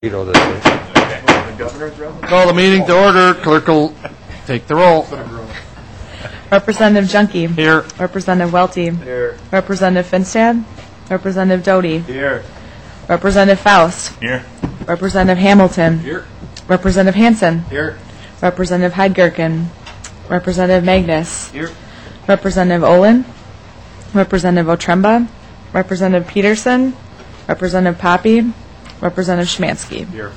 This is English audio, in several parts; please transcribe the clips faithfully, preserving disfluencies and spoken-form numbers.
You know this way. Call the meeting to order. Clerk will take the roll. Representative Junkie. Here. Representative Welty. Here. Representative Finstad. Representative Doty. Here. Representative Faust. Here. Representative Hamilton. Here. Representative Hansen. Here. Representative Heidgerken. Representative Magnus. Here. Representative Olin. Representative Otremba. Representative Peterson. Representative Poppy. Representative Schmansky. Here.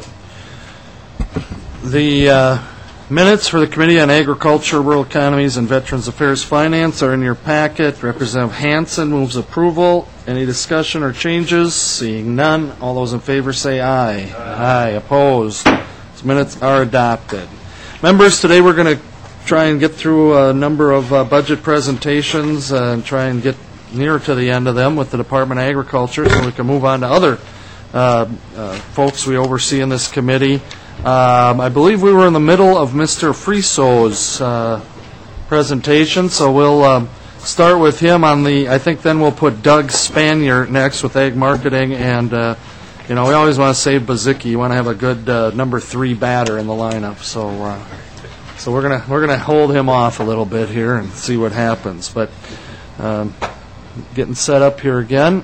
The uh, minutes for the Committee on Agriculture, Rural Economies, and Veterans Affairs Finance are in your packet. Representative Hansen moves approval. Any discussion or changes? Seeing none, all those in favor say aye. Aye. Aye. Opposed? These minutes are adopted. Members, today we're going to try and get through a number of uh, budget presentations uh, and try and get near to the end of them with the Department of Agriculture so we can move on to other uh, uh, folks we oversee in this committee. Um, I believe we were in the middle of Mister Friso's uh, presentation, so we'll um, start with him on the, I think then we'll put Doug Spanier next with Ag Marketing, and, uh, you know, we always want to save Bazicki. You want to have a good uh, number three batter in the lineup, so uh, so we're going to we're gonna hold him off a little bit here and see what happens. But um, getting set up here again.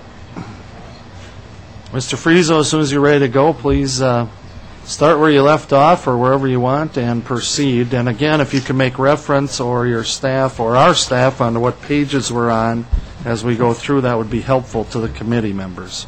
Mister Friso, as soon as you're ready to go, please uh, start where you left off or wherever you want and proceed. And again, if you can make reference or your staff or our staff on what pages we're on as we go through, that would be helpful to the committee members.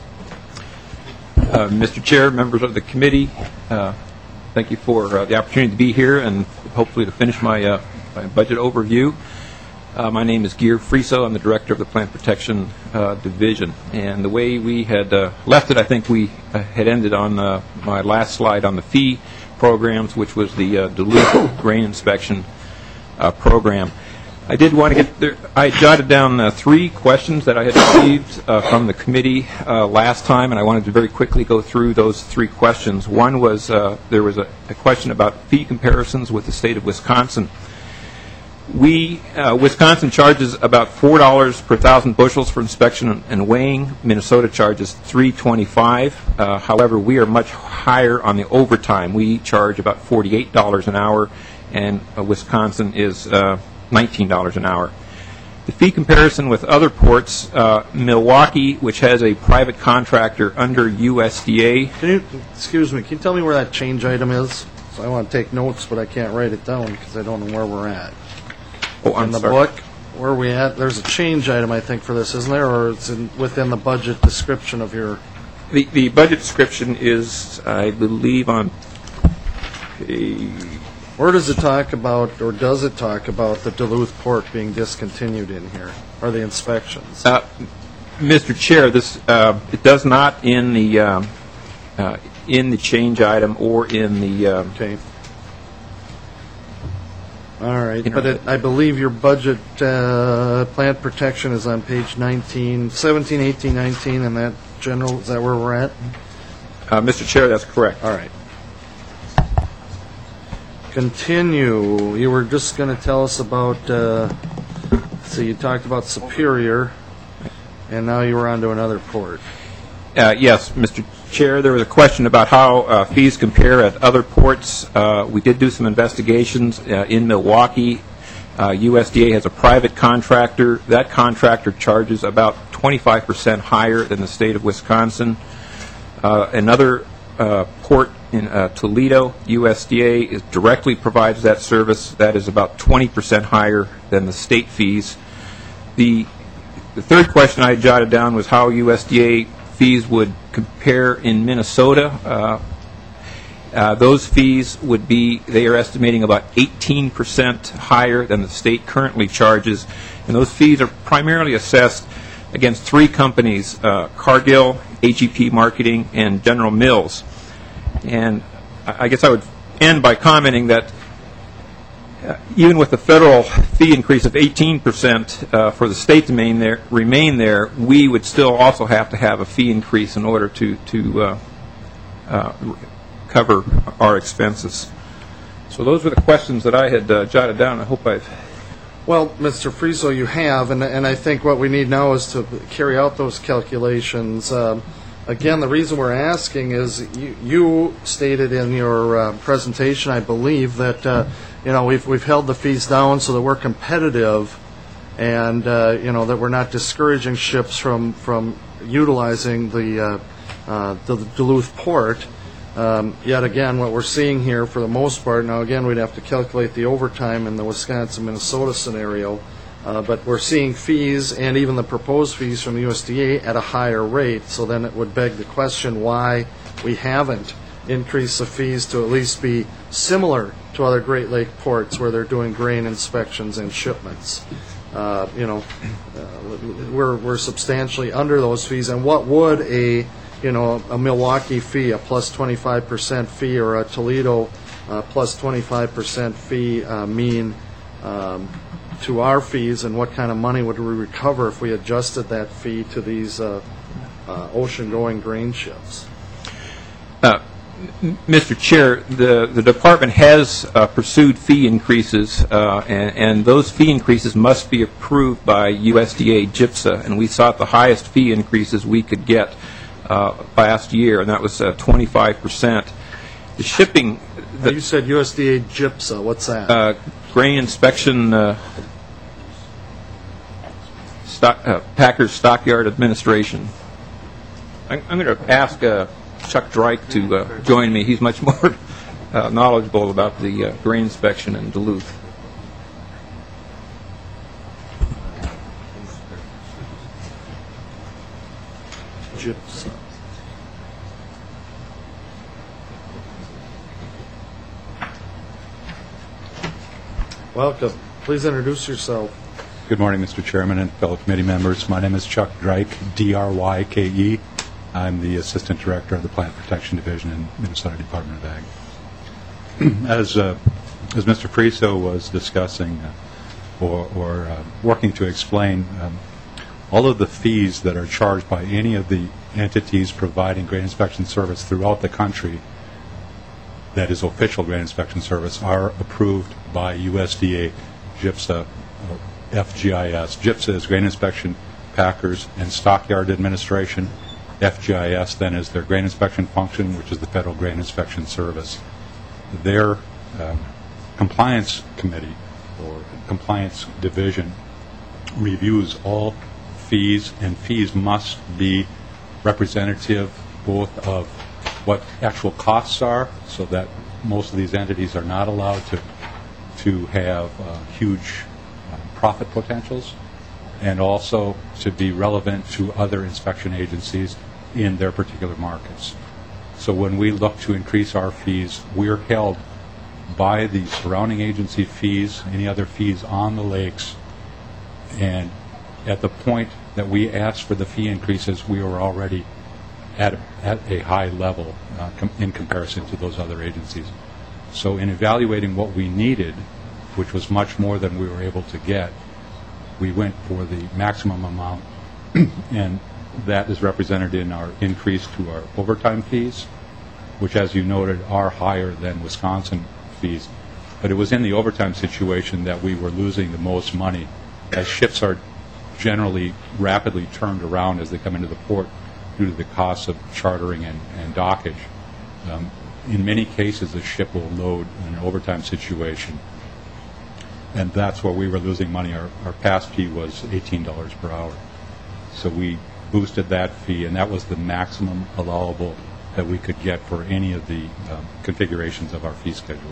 Uh, Mister Chair, members of the committee, uh, thank you for uh, the opportunity to be here and hopefully to finish my, uh, my budget overview. Uh, my name is Geir Friso. I'm the director of the Plant Protection uh, Division. And the way we had uh, left it, I think we uh, had ended on uh, my last slide on the fee programs, which was the uh, Duluth grain inspection uh, program. I did want to get there. I jotted down uh, three questions that I had received uh, from the committee uh, last time, and I wanted to very quickly go through those three questions. One was uh, there was a, a question about fee comparisons with the state of Wisconsin. We, uh, Wisconsin charges about four dollars per thousand bushels for inspection and weighing. Minnesota charges three twenty-five. Uh, however, we are much higher on the overtime. We charge about forty-eight dollars an hour, and uh, Wisconsin is uh, nineteen dollars an hour. The fee comparison with other ports, uh, Milwaukee, which has a private contractor under U S D A. Can you, excuse me, can you tell me where that change item is? So I want to take notes, but I can't write it down because I don't know where we're at. Oh, I'm in the sorry. book, where are we at? There's a change item, I think, for this, isn't there? Or it's in, within the budget description of your... The, the budget description is, I believe, on page... Where does it talk about, or does it talk about the Duluth port being discontinued in here, or the inspections? Uh, Mister Chair, this uh, it does not in the um, uh, in the change item or in the... Um, okay. All right, but it, I believe your budget uh, plant protection is on page nineteen, seventeen, eighteen, nineteen, and that general, is that where we're at? Uh, Mister Chair, that's correct. All right. Continue. You were just going to tell us about, uh, so you talked about Superior, and now you were on to another port. Uh, yes, Mister Chair, there was a question about how uh, fees compare at other ports. Uh, we did do some investigations uh, in Milwaukee. Uh, U S D A has a private contractor. That contractor charges about twenty-five percent higher than the state of Wisconsin. Uh, another uh, port in uh, Toledo, U S D A is directly provides that service. That is about twenty percent higher than the state fees. The, the third question I jotted down was how U S D A fees would compare in Minnesota. Uh, uh, those fees would be, they are estimating about eighteen percent higher than the state currently charges. And those fees are primarily assessed against three companies, uh, Cargill, A G P Marketing, and General Mills. And I guess I would end by commenting that Uh, even with the federal fee increase of eighteen percent uh, for the state to remain there, remain there, we would still also have to have a fee increase in order to, to uh, uh, cover our expenses. So those were the questions that I had uh, jotted down. I hope I've... Well, Mister Friso, you have, and, and I think what we need now is to carry out those calculations. Um, again, the reason we're asking is you, you stated in your uh, presentation, I believe, that uh, you know we've we've held the fees down so that we're competitive, and uh, you know that we're not discouraging ships from from utilizing the uh, uh, the Duluth port. Um, yet again, what we're seeing here, for the most part, now again we'd have to calculate the overtime in the Wisconsin-Minnesota scenario. Uh, but we're seeing fees and even the proposed fees from the U S D A at a higher rate, so then it would beg the question why we haven't increased the fees to at least be similar to other Great Lake ports where they're doing grain inspections and shipments. Uh, you know, uh, we're we're substantially under those fees, and what would a you know a Milwaukee fee, a plus twenty-five percent fee, or a Toledo uh, plus twenty-five percent fee uh, mean? Um, to our fees, and what kind of money would we recover if we adjusted that fee to these uh, uh, ocean-going grain ships? Uh, Mister Chair, the, the department has uh, pursued fee increases, uh, and, and those fee increases must be approved by U S D A GIPSA, and we sought the highest fee increases we could get uh, last year, and that was uh, twenty-five percent. The shipping... The, you said U S D A GIPSA. What's that? Uh, grain inspection, uh, stock, uh, Packers Stockyard Administration. I'm, I'm going to ask uh, Chuck Drake to uh, join me. He's much more uh, knowledgeable about the uh, grain inspection in Duluth. GIPSA. Welcome. Please introduce yourself. Good morning, Mister Chairman and fellow committee members. My name is Chuck Drake, D R Y K E. I'm the Assistant Director of the Plant Protection Division in Minnesota Department of Ag. As uh, as Mister Friso was discussing uh, or, or uh, working to explain, um, all of the fees that are charged by any of the entities providing grain inspection service throughout the country, that is official grain inspection service, are approved by U S D A, GIPSA, uh, F G I S. GIPSA is Grain Inspection, Packers, and Stockyard Administration. F G I S then is their grain inspection function, which is the Federal Grain Inspection Service. Their um, compliance committee or compliance division reviews all fees, and fees must be representative both of what actual costs are, so that most of these entities are not allowed to to have uh, huge uh, profit potentials, and also to be relevant to other inspection agencies in their particular markets. So when we look to increase our fees, we're held by the surrounding agency fees, any other fees on the lakes, and at the point that we asked for the fee increases, we were already at a, at a high level uh, com- in comparison to those other agencies. So in evaluating what we needed, which was much more than we were able to get, we went for the maximum amount, and that is represented in our increase to our overtime fees, which, as you noted, are higher than Wisconsin fees. But it was in the overtime situation that we were losing the most money, as ships are generally rapidly turned around as they come into the port due to the costs of chartering and, and dockage. Um, in many cases, a ship will load in an overtime situation, and that's where we were losing money. Our, our past fee was eighteen dollars per hour. So we boosted that fee, and that was the maximum allowable that we could get for any of the um, configurations of our fee schedule.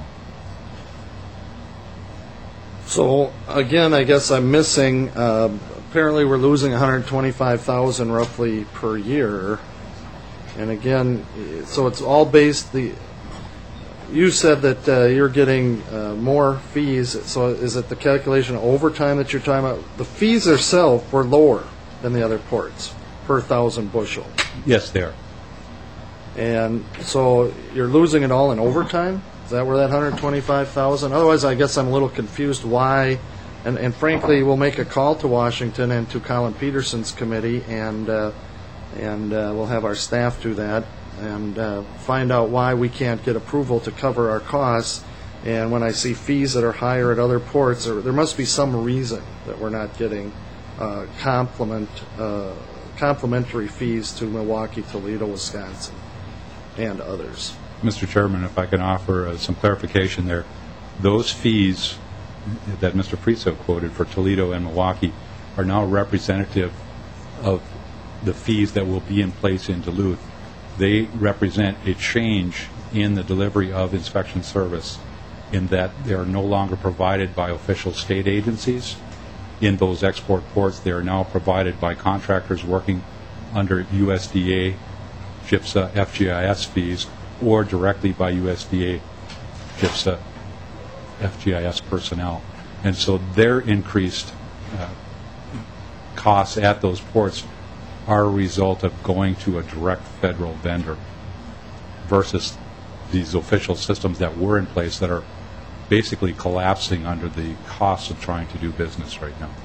So again, I guess I'm missing. Uh, apparently, we're losing one hundred twenty-five thousand dollars roughly per year, and again, so it's all based. The you said that uh, you're getting uh, more fees. So is it the calculation of overtime that you're talking about? The fees themselves were lower than the other ports per thousand bushel. Yes, they are. And so you're losing it all in overtime? Is that where that one hundred twenty-five thousand dollars? Otherwise, I guess I'm a little confused why. And, and frankly, we'll make a call to Washington and to Colin Peterson's committee, and uh, and uh, we'll have our staff do that and uh, find out why we can't get approval to cover our costs. And when I see fees that are higher at other ports, there, there must be some reason that we're not getting uh, complement uh, complimentary fees to Milwaukee, Toledo, Wisconsin, and others. Mister Chairman, if I can offer uh, some clarification there. Those fees that Mister Friso quoted for Toledo and Milwaukee are now representative of the fees that will be in place in Duluth. They represent a change in the delivery of inspection service in that they are no longer provided by official state agencies in those export ports. They are now provided by contractors working under U S D A, GIPSA, F G I S fees, or directly by U S D A, GIPSA, F G I S personnel. And so their increased uh, costs at those ports are a result of going to a direct federal vendor versus these official systems that were in place that are basically collapsing under the cost of trying to do business right now.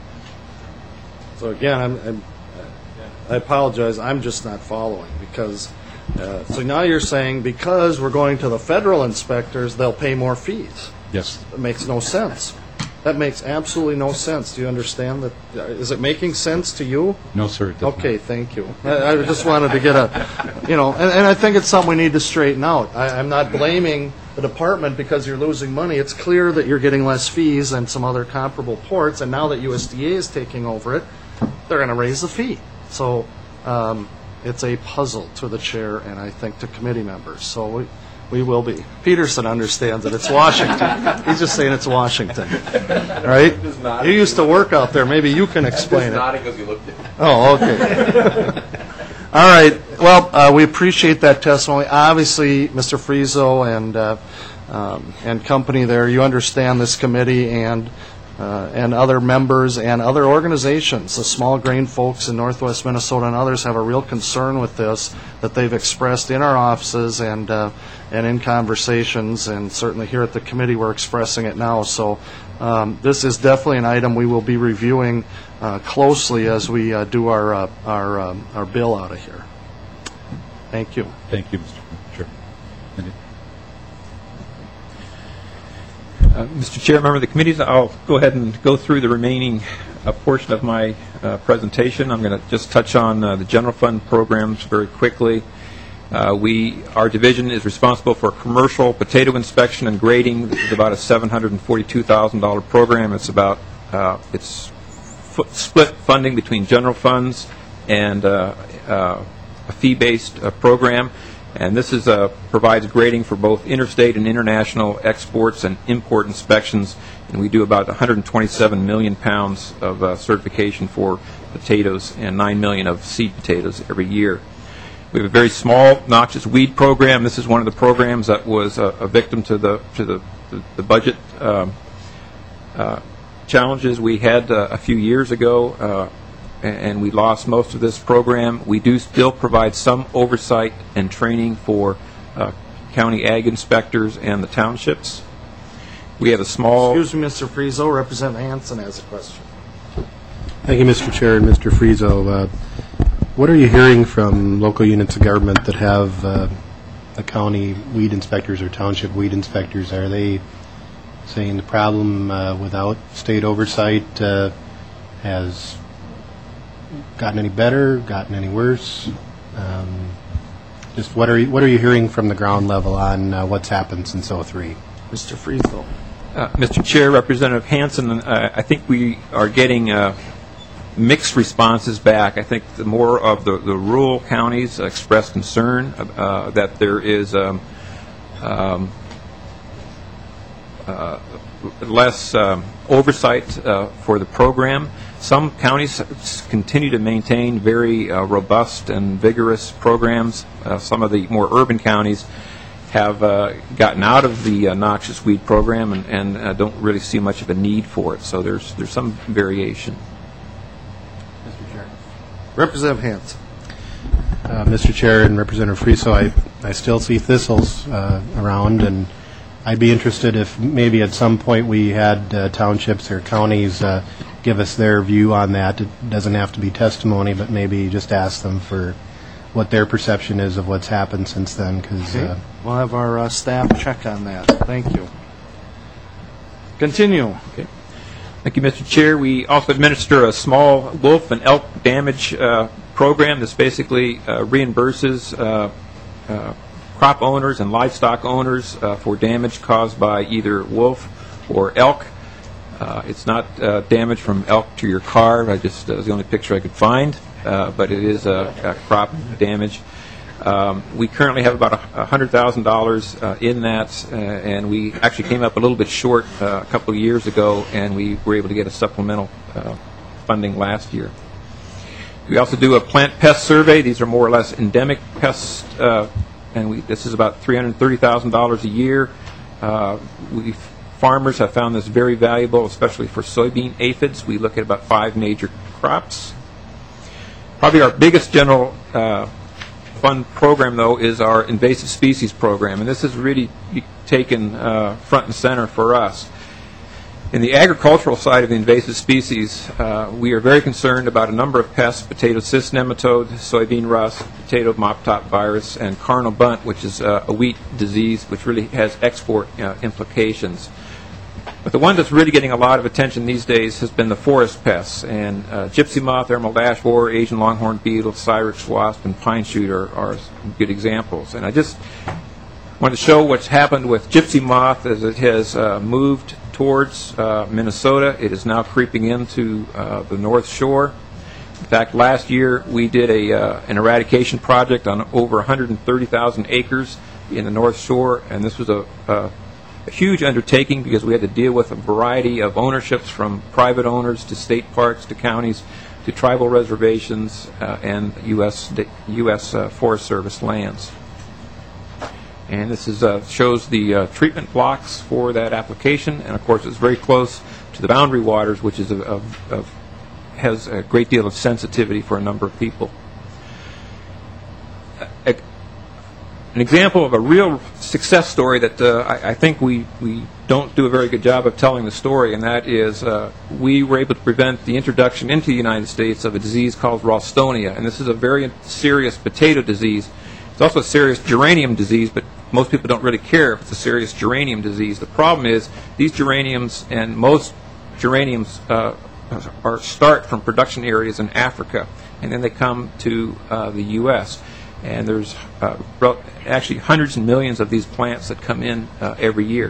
So again, I'm, I'm, I apologize, I'm just not following, because, uh, so now you're saying because we're going to the federal inspectors, they'll pay more fees. Yes. That makes no sense. That makes absolutely no sense. Do you understand that? Uh, is it making sense to you? No, sir. It does Okay, not. thank you. I, I just wanted to get a, you know, and, and I think it's something we need to straighten out. I, I'm not blaming the department because you're losing money. It's clear that you're getting less fees than some other comparable ports, and now that U S D A is taking over it, they're going to raise the fee. So um, it's a puzzle to the chair and I think to committee members. So we, we will be. Peterson understands that it's Washington. He's just saying it's Washington, right? You used to work out there. Maybe you can explain it. because you looked at it. Oh, okay. All right. Well, uh, we appreciate that testimony. Obviously, Mister Friso and uh, um, and company there, you understand this committee and uh, and other members and other organizations, the small grain folks in Northwest Minnesota and others have a real concern with this that they've expressed in our offices and uh, and in conversations, and certainly here at the committee we're expressing it now. So um, this is definitely an item we will be reviewing uh, closely as we uh, do our uh, our um, our bill out of here. Thank you. Thank you, Mister Chair. Any- Uh, Mister Chair, member of the committees, I'll go ahead and go through the remaining uh, portion of my uh, presentation. I'm going to just touch on uh, the general fund programs very quickly. Uh, we, our division is responsible for commercial potato inspection and grading. This is about a seven hundred forty-two thousand dollars program. It's about uh, it's f- split funding between general funds and uh, uh, a fee-based uh, program. And this is uh, provides grading for both interstate and international exports and import inspections. And we do about one hundred twenty-seven million pounds of uh, certification for potatoes and nine million of seed potatoes every year. We have a very small noxious weed program. This is one of the programs that was a, a victim to the to the, the, the budget um, uh, challenges we had uh, a few years ago. Uh, and we lost most of this program. We do still provide some oversight and training for uh, county ag inspectors and the townships. We have a small... Excuse me, Mister Friso. Representative Hansen has a question. Thank you, Mister Chair and Mister Friso. Uh, what are you hearing from local units of government that have uh, the county weed inspectors or township weed inspectors? Are they saying the problem uh, without state oversight uh, has gotten any better, gotten any worse? Um, just what are you, what are you hearing from the ground level on uh, what's happened since oh three? Mister Friso. Uh, Mister Chair, Representative Hansen, uh, I think we are getting uh, mixed responses back. I think the more of the, the rural counties express concern uh, that there is um, um, uh, less um, oversight uh, for the program. Some counties continue to maintain very uh, robust and vigorous programs. Uh, some of the more urban counties have uh, gotten out of the uh, noxious weed program and, and uh, don't really see much of a need for it. So there's there's some variation. Mister Chair. Representative Hansen. Uh, Mister Chair and Representative Friso, I, I still see thistles uh, around, and I'd be interested if maybe at some point we had uh, townships or counties uh, give us their view on that. It doesn't have to be testimony, but maybe just ask them for what their perception is of what's happened since then. Cause, Okay. uh, We'll have our uh, staff check on that. Thank you. Continue. Okay. Thank you, Mister Chair. We also administer a small wolf and elk damage uh, program. This basically uh, reimburses uh, uh, crop owners and livestock owners uh, for damage caused by either wolf or elk. Uh, it's not uh, damage from elk to your car. I just uh, was the only picture I could find, uh, but it is a, a crop damage. Um, we currently have about one hundred thousand dollars uh, in that, uh, and we actually came up a little bit short uh, a couple of years ago, and we were able to get a supplemental uh, funding last year. We also do a plant pest survey. These are more or less endemic pests, uh, and we, this is about three hundred thirty thousand dollars a year. Uh, we Farmers have found this very valuable, especially for soybean aphids. We look at about five major crops. Probably our biggest general uh, fund program, though, is our invasive species program, and this has really taken uh, front and center for us. In the agricultural side of the invasive species, uh, we are very concerned about a number of pests: potato cyst nematode, soybean rust, potato mop top virus, and carnal bunt, which is uh, a wheat disease which really has export uh, implications. But the one that's really getting a lot of attention these days has been the forest pests, and uh, gypsy moth, emerald ash borer, Asian longhorn beetle, cyrex wasp, and pine shoot are, are good examples. And I just want to show what's happened with gypsy moth as it has uh, moved towards uh, Minnesota. It is now creeping into uh, the North Shore. In fact, last year we did a uh, an eradication project on over one hundred thirty thousand acres in the North Shore, and this was a, a, a huge undertaking because we had to deal with a variety of ownerships, from private owners to state parks to counties to tribal reservations uh, and U S U S Uh, Forest Service lands. And this is uh, shows the uh, treatment blocks for that application, and of course it's very close to the boundary waters, which is a, a, a, has a great deal of sensitivity for a number of people. A, an example of a real success story that uh, I, I think we, we don't do a very good job of telling the story, and that is uh, we were able to prevent the introduction into the United States of a disease called Ralstonia, and this is a very serious potato disease. It's also a serious geranium disease, but most people don't really care if it's a serious geranium disease. The problem is these geraniums, and most geraniums uh, are start from production areas in Africa, and then they come to uh, the U S And there's uh, actually hundreds and millions of these plants that come in uh, every year.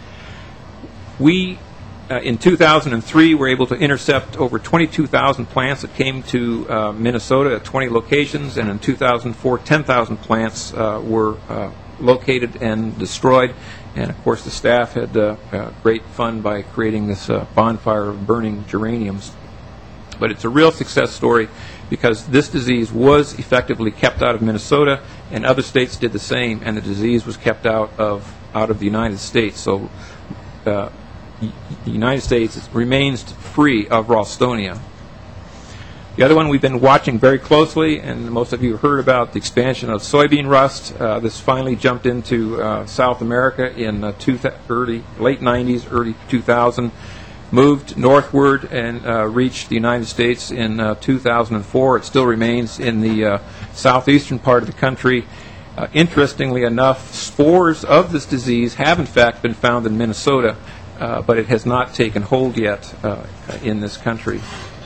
We, uh, in two thousand three, were able to intercept over twenty-two thousand plants that came to uh, Minnesota at twenty locations, and in two thousand four, ten thousand plants uh, were uh, located and destroyed. And of course the staff had uh, uh, great fun by creating this uh, bonfire of burning geraniums. But it's a real success story because this disease was effectively kept out of Minnesota, and other states did the same, and the disease was kept out of out of the United States. So uh, the United States remains free of Ralstonia. The other one we've been watching very closely, and most of you have heard about the expansion of soybean rust. Uh, this finally jumped into uh, South America in uh, two th- early, late nineties, early two thousand, moved northward and uh, reached the United States in uh, two thousand four. It still remains in the uh, southeastern part of the country. Uh, interestingly enough, spores of this disease have in fact been found in Minnesota, uh, but it has not taken hold yet uh, in this country.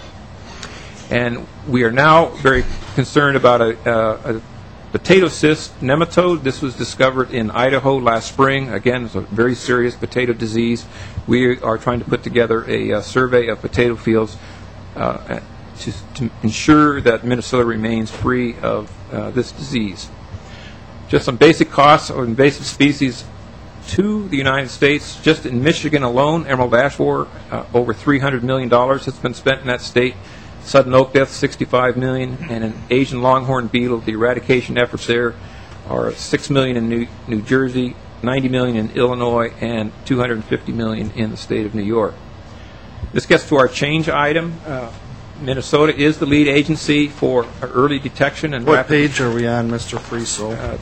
And we are now very concerned about a, uh, a potato cyst nematode. This was discovered in Idaho last spring. Again, it's a very serious potato disease. We are trying to put together a, a survey of potato fields uh, to, to ensure that Minnesota remains free of uh, this disease. Just some basic costs of invasive species to the United States. Just in Michigan alone, emerald ash borer, uh, over three hundred million dollars has been spent in that state. Sudden oak death, sixty-five million dollars, and an Asian longhorn beetle, the eradication efforts there are six million dollars in New, New Jersey, ninety million dollars in Illinois, and two hundred fifty million dollars in the state of New York. This gets to our change item. Uh, Minnesota is the lead agency for early detection and What rapid... page are we on, Mister Friesel? Uh,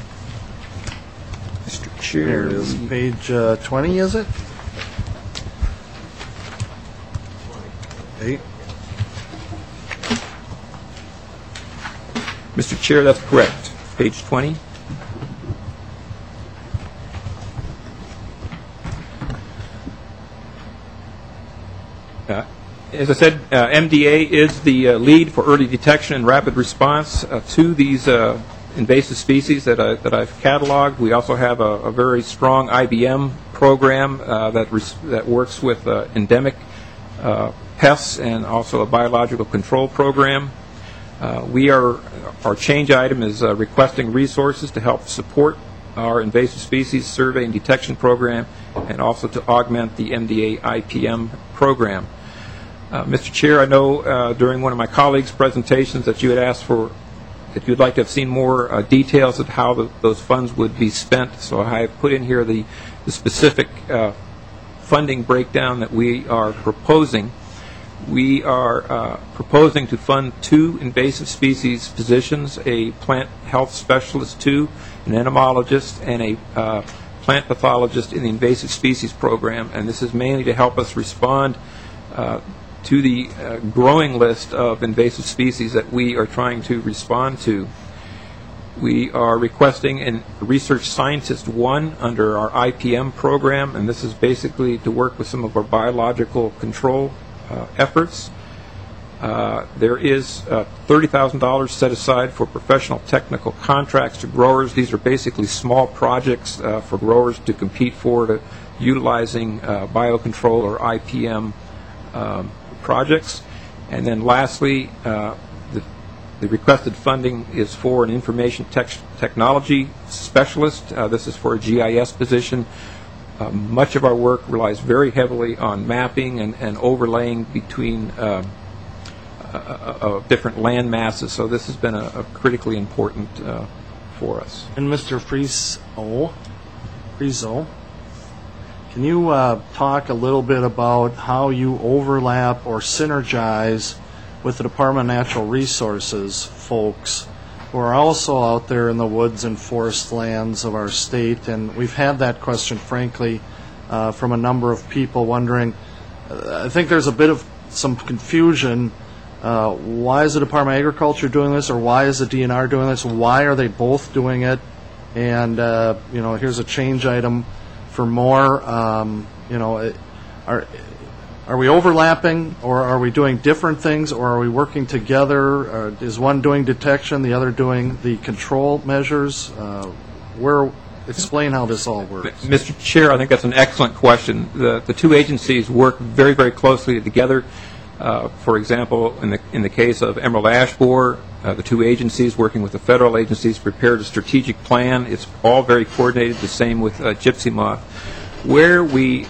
Mister There Chair, it is. Page uh, twenty, is it? Eight. Mister Chair, that's correct. Page twenty. Uh, As I said, uh, M D A is the uh, lead for early detection and rapid response uh, to these uh, invasive species that, I, that I've cataloged. We also have a, a very strong I B M program uh, that, res- that works with uh, endemic uh, pests and also a biological control program. Uh, we are, our change item is uh, requesting resources to help support our invasive species survey and detection program and also to augment the M D A I P M program. Uh, Mister Chair, I know uh, during one of my colleagues' presentations that you had asked for, that you'd like to have seen more uh, details of how the, those funds would be spent. So I have put in here the, the specific uh, funding breakdown that we are proposing. We are uh, proposing to fund two invasive species positions, a plant health specialist two, an entomologist, and a uh, plant pathologist in the invasive species program. And this is mainly to help us respond uh, to the uh, growing list of invasive species that we are trying to respond to. We are requesting a research scientist one under our I P M program, and this is basically to work with some of our biological control uh, efforts. Uh, there is uh, thirty thousand dollars set aside for professional technical contracts to growers. These are basically small projects uh, for growers to compete for, to utilizing uh, biocontrol or I P M um, projects. And then lastly, uh, the, the requested funding is for an information tech technology specialist. Uh, this is for a G I S position. Uh, much of our work relies very heavily on mapping and, and overlaying between uh, uh, uh, different land masses, so this has been a, a critically important uh, for us. And Mister Frieso, Frieso, can you uh, talk a little bit about how you overlap or synergize with the Department of Natural Resources folks who are also out there in the woods and forest lands of our state? And we've had that question, frankly, uh, from a number of people wondering. Uh, I think there's a bit of some confusion. Uh, why is the Department of Agriculture doing this, or why is the D N R doing this? Why are they both doing it? And, uh, you know, here's a change item for more. Um, you know, are are we overlapping, or are we doing different things, or are we working together? Or is one doing detection, the other doing the control measures? Uh, where explain how this all works. Mister Chair, I think that's an excellent question. The the two agencies work very, very closely together. Uh, for example, in the in the case of emerald ash borer, uh, the two agencies working with the federal agencies prepared a strategic plan. It's all very coordinated. The same with uh, gypsy moth. Where we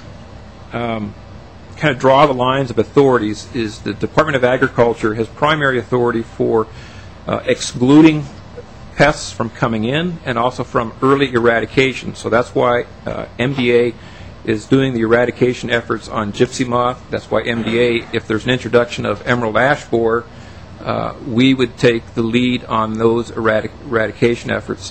um, kind of draw the lines of authorities is the Department of Agriculture has primary authority for uh, excluding pests from coming in and also from early eradication. So that's why uh, M D A is doing the eradication efforts on gypsy moth. That's why M D A, if there's an introduction of emerald ash borer, uh, we would take the lead on those eradic eradication efforts.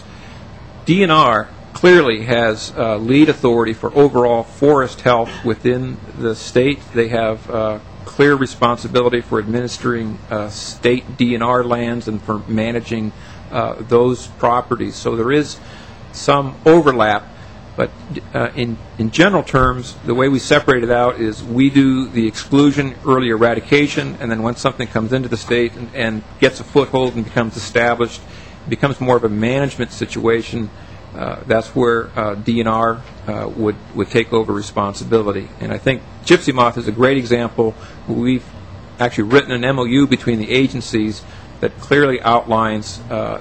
D N R clearly has uh, lead authority for overall forest health within the state. They have uh, clear responsibility for administering uh, state D N R lands and for managing uh, those properties. So there is some overlap. But uh, in, in general terms, the way we separate it out is we do the exclusion, early eradication, and then once something comes into the state and, and gets a foothold and becomes established, it becomes more of a management situation. Uh, that's where uh, D N R uh, would, would take over responsibility. And I think gypsy moth is a great example. We've actually written an M O U between the agencies that clearly outlines uh,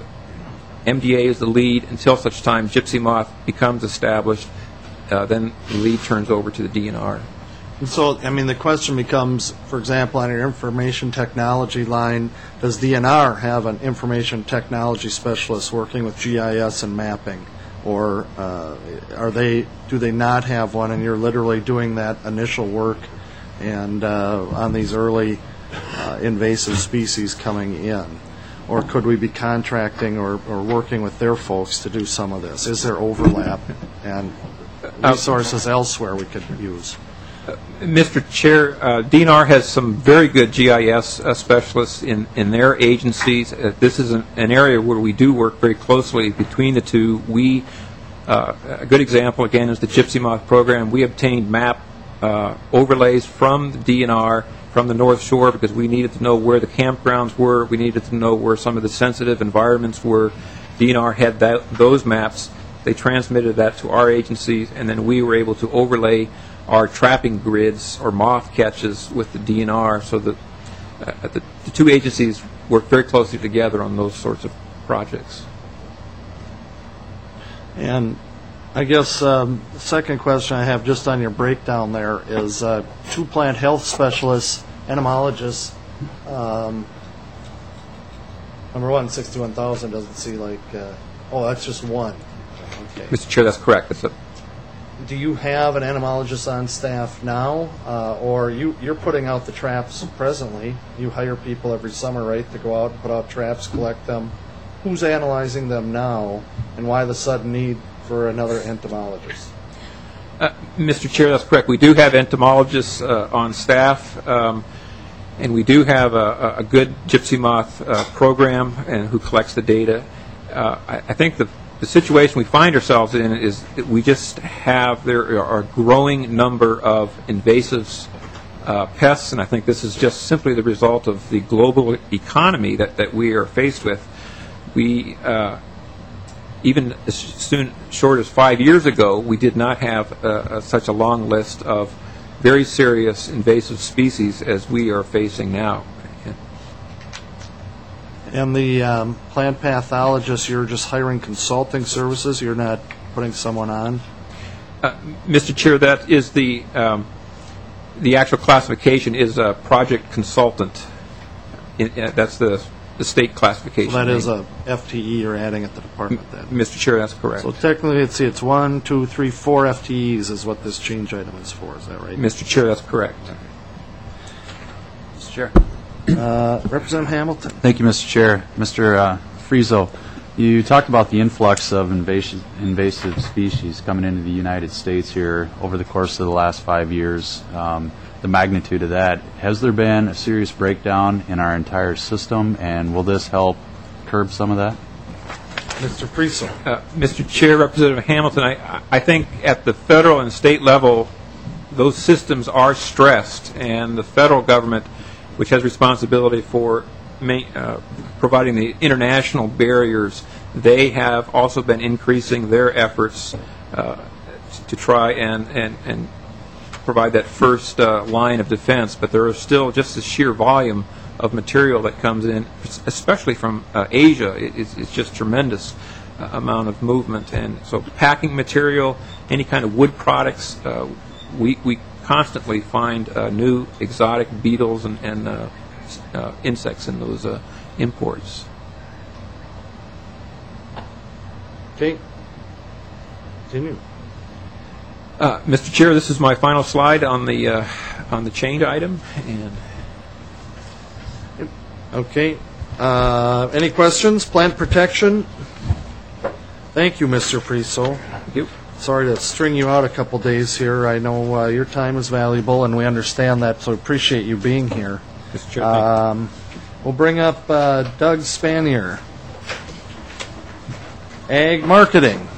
M D A is the lead until such time gypsy moth becomes established. Uh, then the lead turns over to the D N R. And so, I mean, the question becomes, for example, on your information technology line, does D N R have an information technology specialist working with G I S and mapping? Or uh, are they, do they not have one, and you're literally doing that initial work and uh, on these early uh, invasive species coming in? Or could we be contracting or, or working with their folks to do some of this? Is there overlap and resources elsewhere we could use? Uh, Mister Chair, uh, D N R has some very good G I S uh, specialists in, in their agencies. Uh, this is an, an area where we do work very closely between the two. We, uh, a good example, again, is the gypsy moth program. We obtained map uh, overlays from the D N R, from the North Shore, because we needed to know where the campgrounds were. We needed to know where some of the sensitive environments were. D N R had that, those maps. They transmitted that to our agencies, and then we were able to overlay our trapping grids or moth catches with the D N R, so that uh, the, the two agencies work very closely together on those sorts of projects. And I guess um, the second question I have just on your breakdown there is uh, two plant health specialists, entomologists. Um, number one, sixty-one thousand doesn't see like, uh, oh, that's just one. Okay. Mister Chair, that's correct. That's a, Do you have an entomologist on staff now, uh, or you, you're putting out the traps presently? You hire people every summer, right, to go out and put out traps, collect them. Who's analyzing them now, and why the sudden need for another entomologist? Uh, Mister Chair, that's correct. We do have entomologists uh, on staff, um, and we do have a, a good gypsy moth uh, program and who collects the data. Uh, I, I think the, the situation we find ourselves in is that we just have, there are a growing number of invasive uh, pests, and I think this is just simply the result of the global economy that, that we are faced with. We uh, even as soon short as five years ago, we did not have uh, uh, such a long list of very serious invasive species as we are facing now. And the um, plant pathologist, you're just hiring consulting services? You're not putting someone on? Uh, Mister Chair, that is the um, the actual classification is a project consultant. In, uh, that's the the state classification. So that is a F T E you're adding at the department then? Mister Chair, that's correct. So technically, let's see, it's one, two, three, four F T Es is what this change item is for. Is that right? Mister Chair, that's correct. Mister Chair. Uh, Representative Hamilton. Thank you, Mister Chair. Mister Uh, Frieso, you talked about the influx of invasive, invasive species coming into the United States here over the course of the last five years. Um, the magnitude of that. Has there been a serious breakdown in our entire system, and will this help curb some of that? Mister Priesel. Uh, Mister Chair, Representative Hamilton, I, I think at the federal and state level, those systems are stressed, and the federal government, which has responsibility for ma- uh, providing the international barriers, they have also been increasing their efforts uh, to try and, and, and provide that first uh, line of defense. But there is still just the sheer volume of material that comes in, especially from uh, Asia. It, it's, it's just tremendous uh, amount of movement. And so packing material, any kind of wood products, uh, we, we constantly find uh, new exotic beetles and, and uh, uh, insects in those uh, imports. Okay. Continue. Uh, Mister Chair, this is my final slide on the uh, on the change item. And Okay. Uh, any questions? Plant protection? Thank you, Mister Priesel. thank you. Sorry to string you out a couple days here. I know uh, your time is valuable, and we understand that, so appreciate you being here. Mister Chair, thank you. Um, we'll bring up uh, Doug Spanier, Ag Marketing.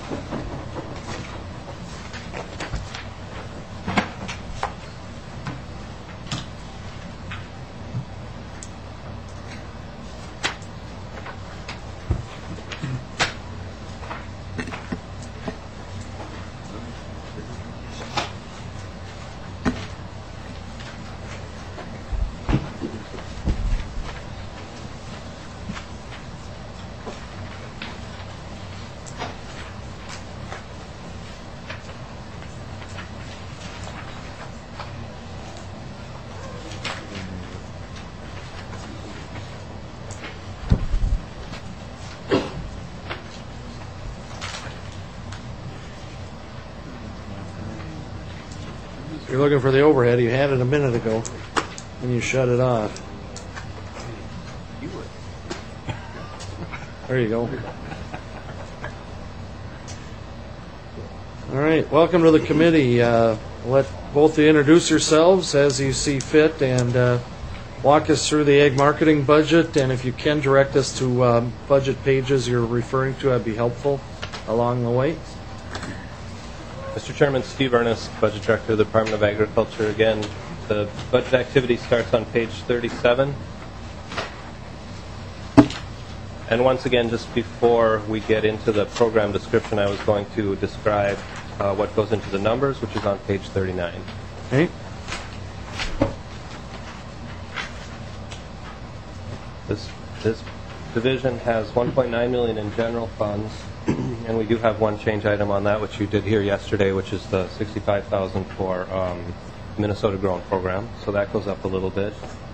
You're looking for the overhead. You had it a minute ago, and you shut it off. There you go. All right. Welcome to the committee. Uh, let both of you introduce yourselves as you see fit, and uh, walk us through the ag marketing budget. And if you can direct us to um, budget pages you're referring to, that'd be helpful along the way. Mister Chairman, Steve Ernest, Budget Director of the Department of Agriculture. Again, the budget activity starts on page thirty-seven. And once again, just before we get into the program description, I was going to describe uh, what goes into the numbers, which is on page thirty-nine. Okay. This, this division has one point nine million dollars in general funds, and we do have one change item on that, which you did hear yesterday, which is the sixty-five thousand dollars for um, Minnesota Grown program. So that goes up a little bit.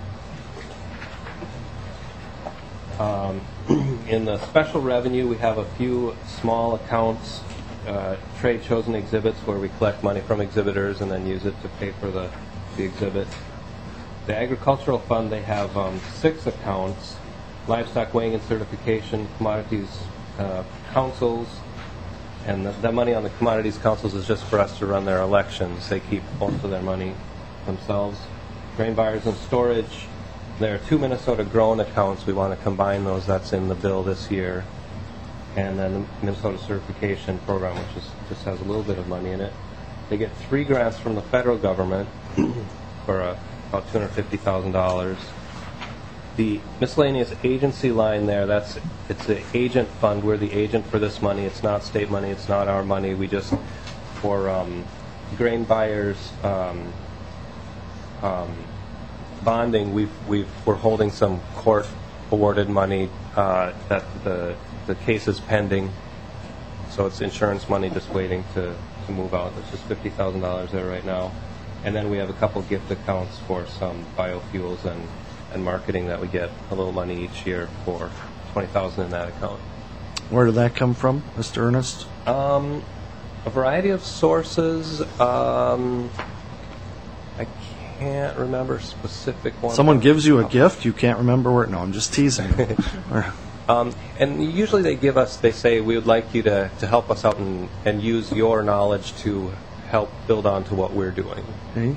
Um, in the special revenue, we have a few small accounts, uh, trade shows and exhibits, where we collect money from exhibitors and then use it to pay for the, the exhibit. The agricultural fund, they have um, six accounts: livestock weighing and certification, commodities uh, councils, and the, that money on the commodities councils is just for us to run their elections. They keep most of their money themselves. Grain buyers and storage. There are two Minnesota Grown accounts. We want to combine those. That's in the bill this year. And then the Minnesota Certification Program, which is, just has a little bit of money in it. They get three grants from the federal government for uh, about two hundred fifty thousand dollars. The miscellaneous agency line there, that's it's the agent fund. We're the agent for this money. It's not state money. It's not our money. We just, for um, grain buyers, um, um, bonding, we've, we've, we're holding some court-awarded money uh, that the, the case is pending. So it's insurance money just waiting to, to move out. There's just fifty thousand dollars there right now. And then we have a couple gift accounts for some biofuels and, and marketing that we get a little money each year for twenty thousand dollars in that account. Where did that come from, Mister Ernest? Um, a variety of sources. Um, I can't remember specific ones. Someone gives you a gift, you can't remember where. No, I'm just teasing. Um, and usually they give us, they say, we would like you to, to help us out and, and use your knowledge to help build on to what we're doing. Okay.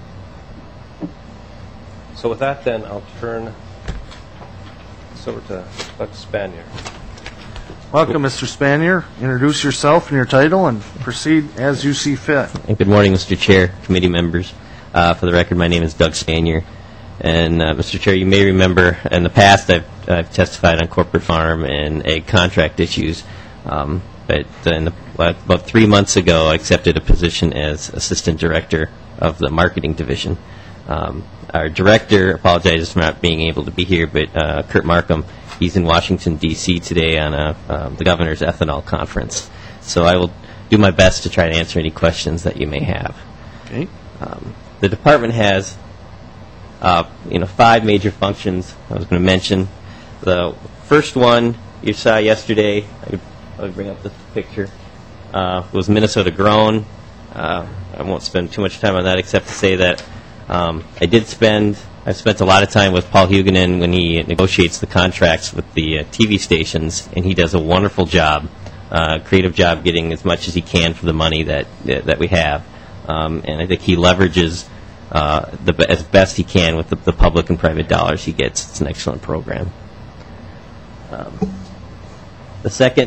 So with that, then, I'll turn this over to Doug Spanier. Welcome, Mister Spanier. Introduce yourself and your title and proceed as you see fit. And good morning, Mister Chair, committee members. Uh, for the record, my name is Doug Spanier. And, uh, Mister Chair, you may remember in the past I've, I've testified on corporate farm and egg contract issues. Um, but in the, uh, about three months ago, I accepted a position as Assistant Director of the Marketing Division. Um, our director apologizes for not being able to be here, but uh, Kurt Markham, he's in Washington, D C today on a, um, the Governor's Ethanol Conference. So I will do my best to try to answer any questions that you may have. Okay. Um, the department has uh, you know, five major functions I was going to mention. The first one you saw yesterday, I could probably bring up this picture, uh, was Minnesota Grown. Uh, I won't spend too much time on that except to say that um, I did spend, I've spent a lot of time with Paul Huguenin when he negotiates the contracts with the uh, T V stations, and he does a wonderful job, uh, creative job getting as much as he can for the money that that we have. Um, and I think he leverages uh, the, as best he can with the, the public and private dollars he gets. It's an excellent program. Um, the second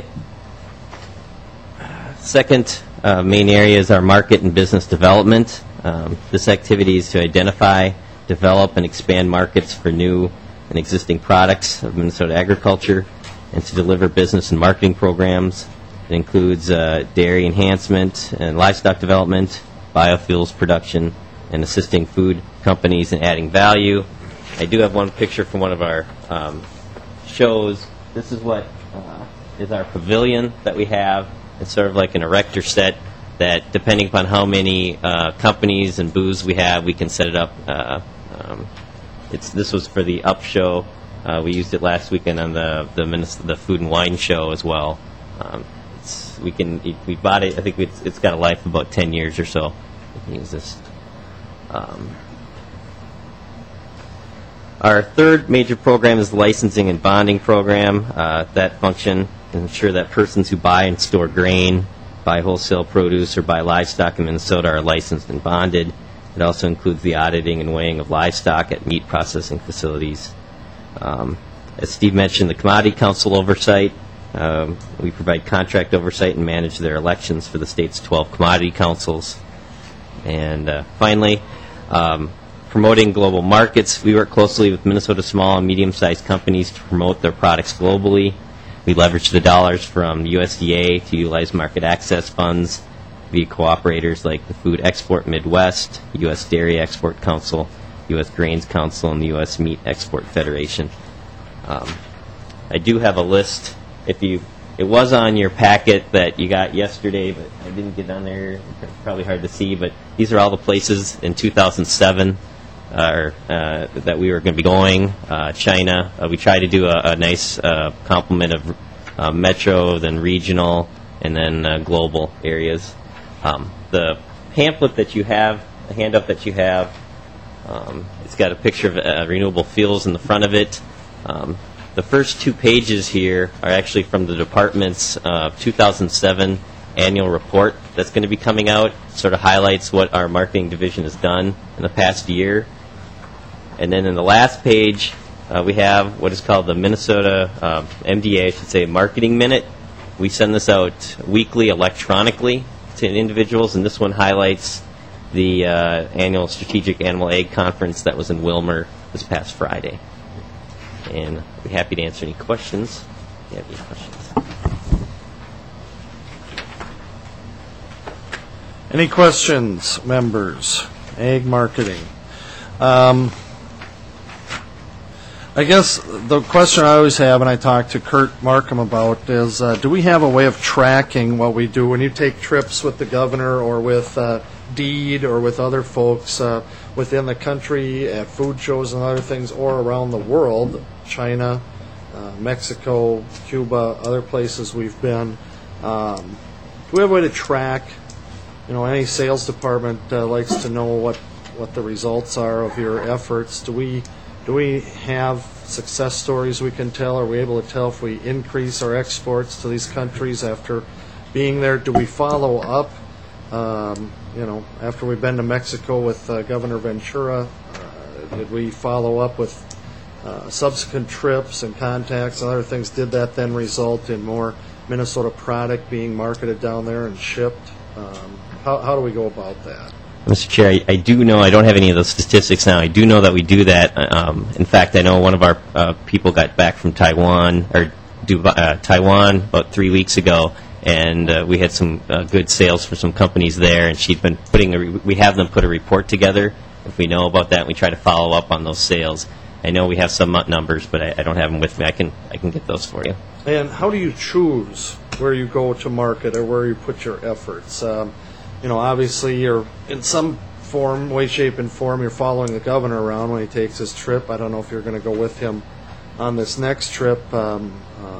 second uh, main area is our market and business development. Um, this activity is to identify, develop, and expand markets for new and existing products of Minnesota agriculture, and to deliver business and marketing programs. It includes uh, dairy enhancement and livestock development, biofuels production, and assisting food companies in adding value. I do have one picture from one of our um, shows. This is what uh, is our pavilion that we have. It's sort of like an erector set that, depending upon how many uh, companies and booths we have, we can set it up. Uh, um, it's this was for the Up show. Uh, we used it last weekend on the the, Minnesota, the Food and Wine show as well. Um, it's, we can we bought it. I think it's, it's got a life of about ten years or so. We can use this. Um, our third major program is the licensing and bonding program. Uh, that function to ensure that persons who buy and store grain, buy wholesale produce, or buy livestock in Minnesota are licensed and bonded. It also includes the auditing and weighing of livestock at meat processing facilities. Um, as Steve mentioned, the Commodity Council oversight. Um, we provide contract oversight and manage their elections for the state's twelve commodity councils. And uh, finally, um, promoting global markets. We work closely with Minnesota small and medium-sized companies to promote their products globally. We leverage the dollars from U S D A to utilize market access funds via cooperators like the Food Export Midwest, U S Dairy Export Council, U S Grains Council, and the U S Meat Export Federation. Um, I do have a list. If you, it was on your packet that you got yesterday, but I didn't get on there. It's probably hard to see, but these are all the places in two thousand seven uh, uh, that we were going to be going. Uh, China. Uh, we tried to do a, a nice uh, complement of uh, metro, then regional, and then uh, global areas. Um, the pamphlet that you have, the handout that you have, um, it's got a picture of uh, renewable fuels in the front of it. Um, the first two pages here are actually from the department's uh, two thousand seven annual report that's going to be coming out. Sort of highlights what our marketing division has done in the past year. And then in the last page, uh, we have what is called the Minnesota uh, M D A, I should say, Marketing Minute. We send this out weekly electronically to individuals, and this one highlights the uh, annual Strategic Animal Ag Conference that was in Wilmer this past Friday. And I'll be happy to answer any questions if you have any questions. Any questions, members? Ag marketing. Um, I guess the question I always have, and I talk to Kurt Markham about, is uh, do we have a way of tracking what we do when you take trips with the governor or with uh, Deed or with other folks uh, within the country at food shows and other things, or around the world, China, uh, Mexico, Cuba, other places we've been? Um, do we have a way to track? You know, any sales department uh, likes to know what, what the results are of your efforts. Do we do we have success stories we can tell? Are we able to tell if we increase our exports to these countries after being there? Do we follow up? Um, you know, after we've been to Mexico with uh, Governor Ventura, uh, did we follow up with uh, subsequent trips and contacts and other things? Did that then result in more Minnesota product being marketed down there and shipped? Um, how, how do we go about that? Mister Chair, I, I do know, I don't have any of those statistics now. I do know that we do that. Um, in fact, I know one of our uh, people got back from Taiwan, or Dubai, uh, Taiwan about three weeks ago, and uh, we had some uh, good sales for some companies there, and she'd been putting, a re- we have them put a report together if we know about that, and we try to follow up on those sales. I know we have some numbers, but I, I don't have them with me. I can I can get those for you. And how do you choose where you go to market or where you put your efforts? Um, you know, obviously you're in some form, way, shape, and form, you're following the governor around when he takes his trip. I don't know if you're going to go with him on this next trip um, uh,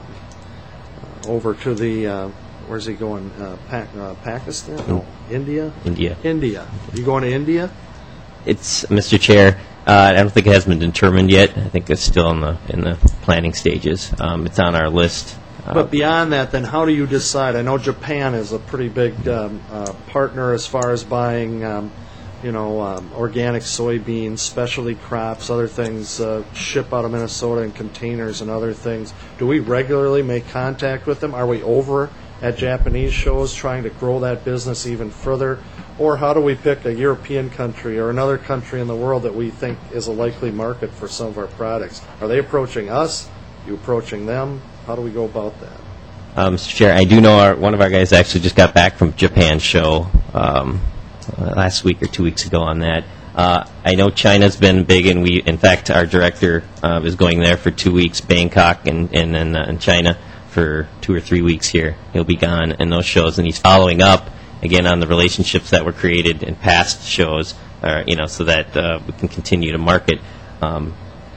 over to the, uh, where's he going, uh, pa- uh, Pakistan? No. India? India. India. You going to India? It's, Mister Chair, uh, I don't think it has been determined yet. I think it's still in the in the planning stages. Um, it's on our list. Uh, But beyond that, then how do you decide? I know Japan is a pretty big um, uh, partner as far as buying, um, you know, um, organic soybeans, specialty crops, other things, uh, ship out of Minnesota in containers and other things. Do we regularly make contact with them? Are we over at Japanese shows trying to grow that business even further? Or how do we pick a European country or another country in the world that we think is a likely market for some of our products? Are they approaching us? Are you approaching them? How do we go about that? Um, Mister Chair, I do know our, one of our guys actually just got back from Japan show um, uh, last week or two weeks ago on that. Uh, I know China's been big, and we, in fact, our director uh, is going there for two weeks, Bangkok and and then uh, in China for two or three weeks here. He'll be gone in those shows, and he's following up again on the relationships that were created in past shows, uh, you know, so that uh, we can continue to market. Um,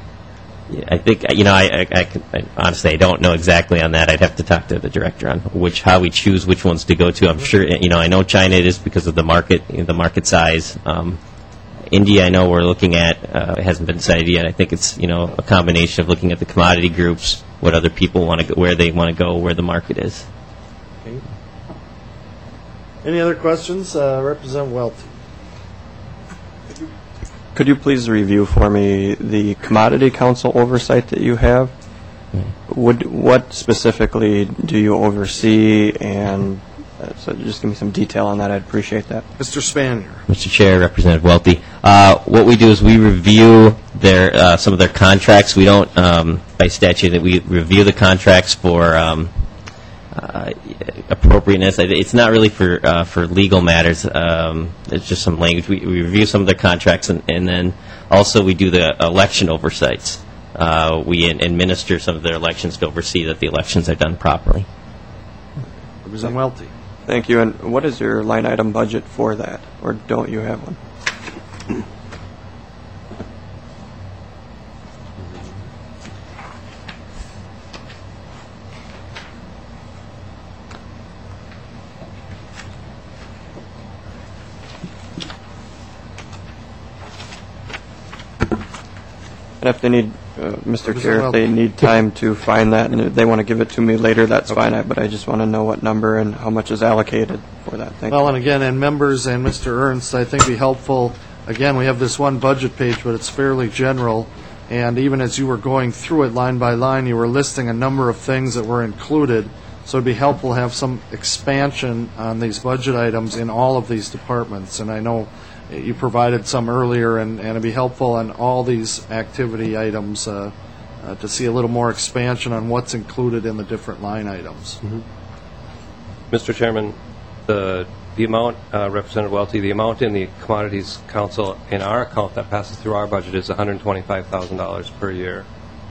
I think, you know, I, I, I, can, I honestly I don't know exactly on that. I'd have to talk to the director on which how we choose which ones to go to. I'm sure, you know, I know China it is because of the market, you know, the market size. Um, India, I know we're looking at. Uh, it hasn't been decided yet. I think it's, you know, a combination of looking at the commodity groups, what other people want to go, where they want to go, where the market is. Okay. Any other questions? Uh, Representative Welty. Could you please review for me the Commodity Council oversight that you have? Would, what specifically do you oversee, and uh, so just give me some detail on that. I'd appreciate that. Mister Spanier. Mister Chair, Representative Welty. Uh, what we do is we review their uh, some of their contracts. We don't, um, by statute, that we review the contracts for um, uh, appropriateness. It's not really for uh, for legal matters. Um, it's just some language. We, we review some of their contracts, and, and then also we do the election oversights. Uh, we ad- administer some of their elections to oversee that the elections are done properly. Representative Welty. Thank you. And what is your line item budget for that, or don't you have one? And if they need, uh, Mister Chair, if they need time to find that, and if they want to give it to me later, that's fine. I- But I just want to know what number and how much is allocated for that. Thank Well, you. and again, and members and Mister Ernst, I think be helpful, again, we have this one budget page, but it's fairly general, and even as you were going through it line by line, you were listing a number of things that were included, so it'd be helpful to have some expansion on these budget items in all of these departments, and I know you provided some earlier, and, and it'd be helpful on all these activity items uh, uh, to see a little more expansion on what's included in the different line items. Mister Chairman, the the amount, uh, Representative Welty, the amount in the Commodities Council in our account that passes through our budget is one hundred twenty-five thousand dollars per year.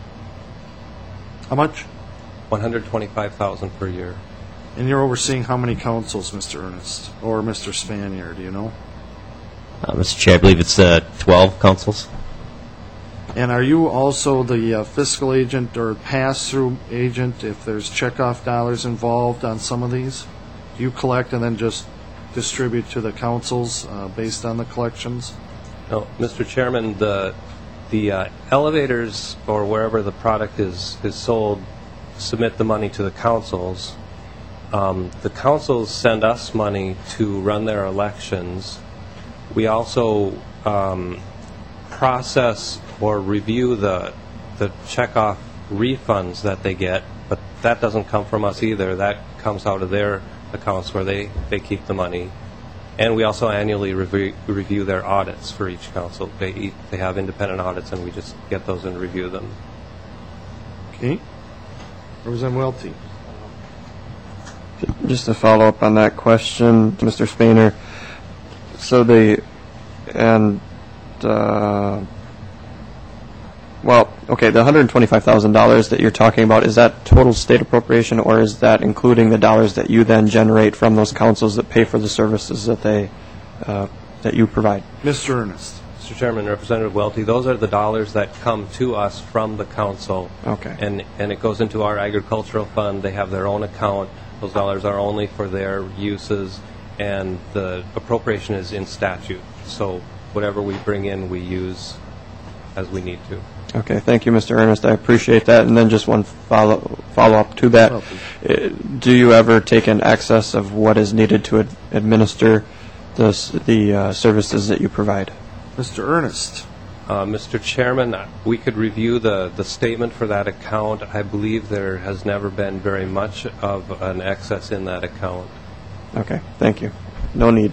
How much? one hundred twenty-five thousand dollars per year. And you're overseeing how many councils, Mister Ernst, or Mister Spanier, do you know? Uh, Mister Chair, I believe it's uh, twelve councils. And are you also the uh, fiscal agent or pass-through agent if there's checkoff dollars involved on some of these? Do you collect and then just distribute to the councils uh, based on the collections? No, Mister Chairman, the the uh, elevators or wherever the product is is sold submit the money to the councils. Um, the councils send us money to run their elections. We also um, process or review the the checkoff refunds that they get, but that doesn't come from us either. That comes out of their accounts where they, they keep the money. And we also annually review, review their audits for each council. They eat, they have independent audits, and we just get those and review them. Okay. Representative Welty. Just to follow up on that question, Mister Spanier, so the, and, uh, well, okay, the one hundred twenty-five thousand dollars that you're talking about, is that total state appropriation, or is that including the dollars that you then generate from those councils that pay for the services that they, uh, that you provide? Mister Ernst. Mister Chairman, Representative Welty, those are the dollars that come to us from the council. Okay. And, and it goes into our agricultural fund. They have their own account. Those dollars are only for their uses, and the appropriation is in statute. So whatever we bring in, we use as we need to. Okay, thank you, Mister Ernest. I appreciate that. And then just one follow follow up to that. Uh, do you ever take an excess of what is needed to ad administer the s- the uh, services that you provide? Mister Ernest. Uh, Mister Chairman, we could review the, the statement for that account. I believe there has never been very much of an excess in that account. Okay, thank you. No need.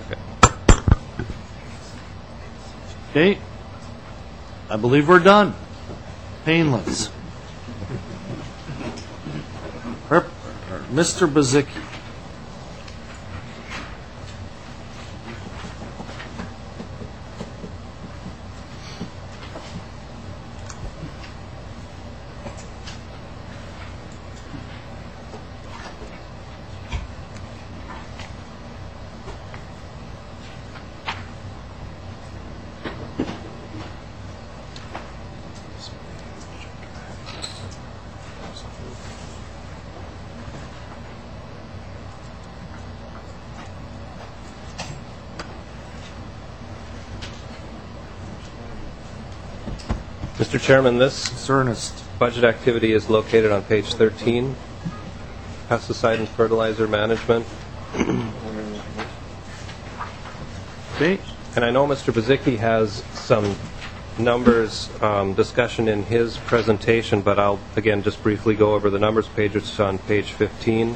Okay. I believe we're done. Painless. Rep- Mister Bazicki. Mister Chairman, this Mister Ernest. budget activity is located on page thirteen, pesticide and fertilizer management. Okay. And I know Mister Bazicki has some numbers um, discussion in his presentation, but I'll, again, just briefly go over the numbers page, which is on page fifteen.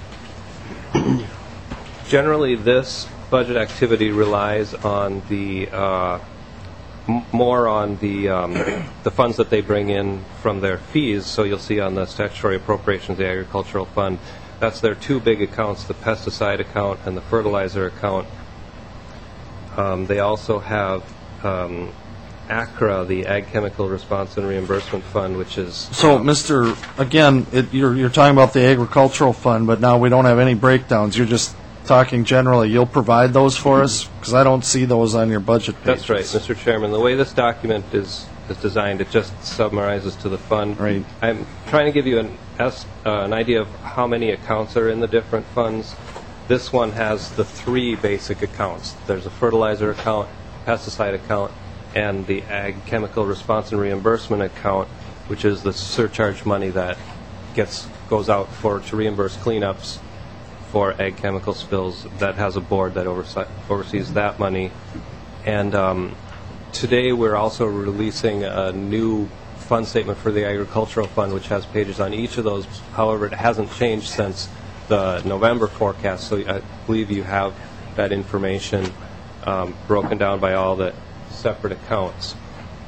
Generally, this budget activity relies on the uh, m- more on the um, the funds that they bring in from their fees. So you'll see on the statutory appropriations, the agricultural fund, that's their two big accounts, the pesticide account and the fertilizer account. Um, they also have um, A C R A, the Ag Chemical Response and Reimbursement Fund, which is... So, Mister, again, it, you're, you're talking about the agricultural fund, but now we don't have any breakdowns. You're just talking generally. You'll provide those for us? Because I don't see those on your budget pages. That's right, Mister Chairman. The way this document is, is designed, it just summarizes to the fund. Right. I'm trying to give you an, es- uh, an idea of how many accounts are in the different funds. This one has the three basic accounts. There's a fertilizer account, pesticide account, and the Ag Chemical Response and Reimbursement account, which is the surcharge money that gets goes out for to reimburse cleanups for ag chemical spills. That has a board that oversi- oversees that money. And um, today we're also releasing a new fund statement for the agricultural fund, which has pages on each of those. However, it hasn't changed since the November forecast, so I believe you have that information um, broken down by all the separate accounts.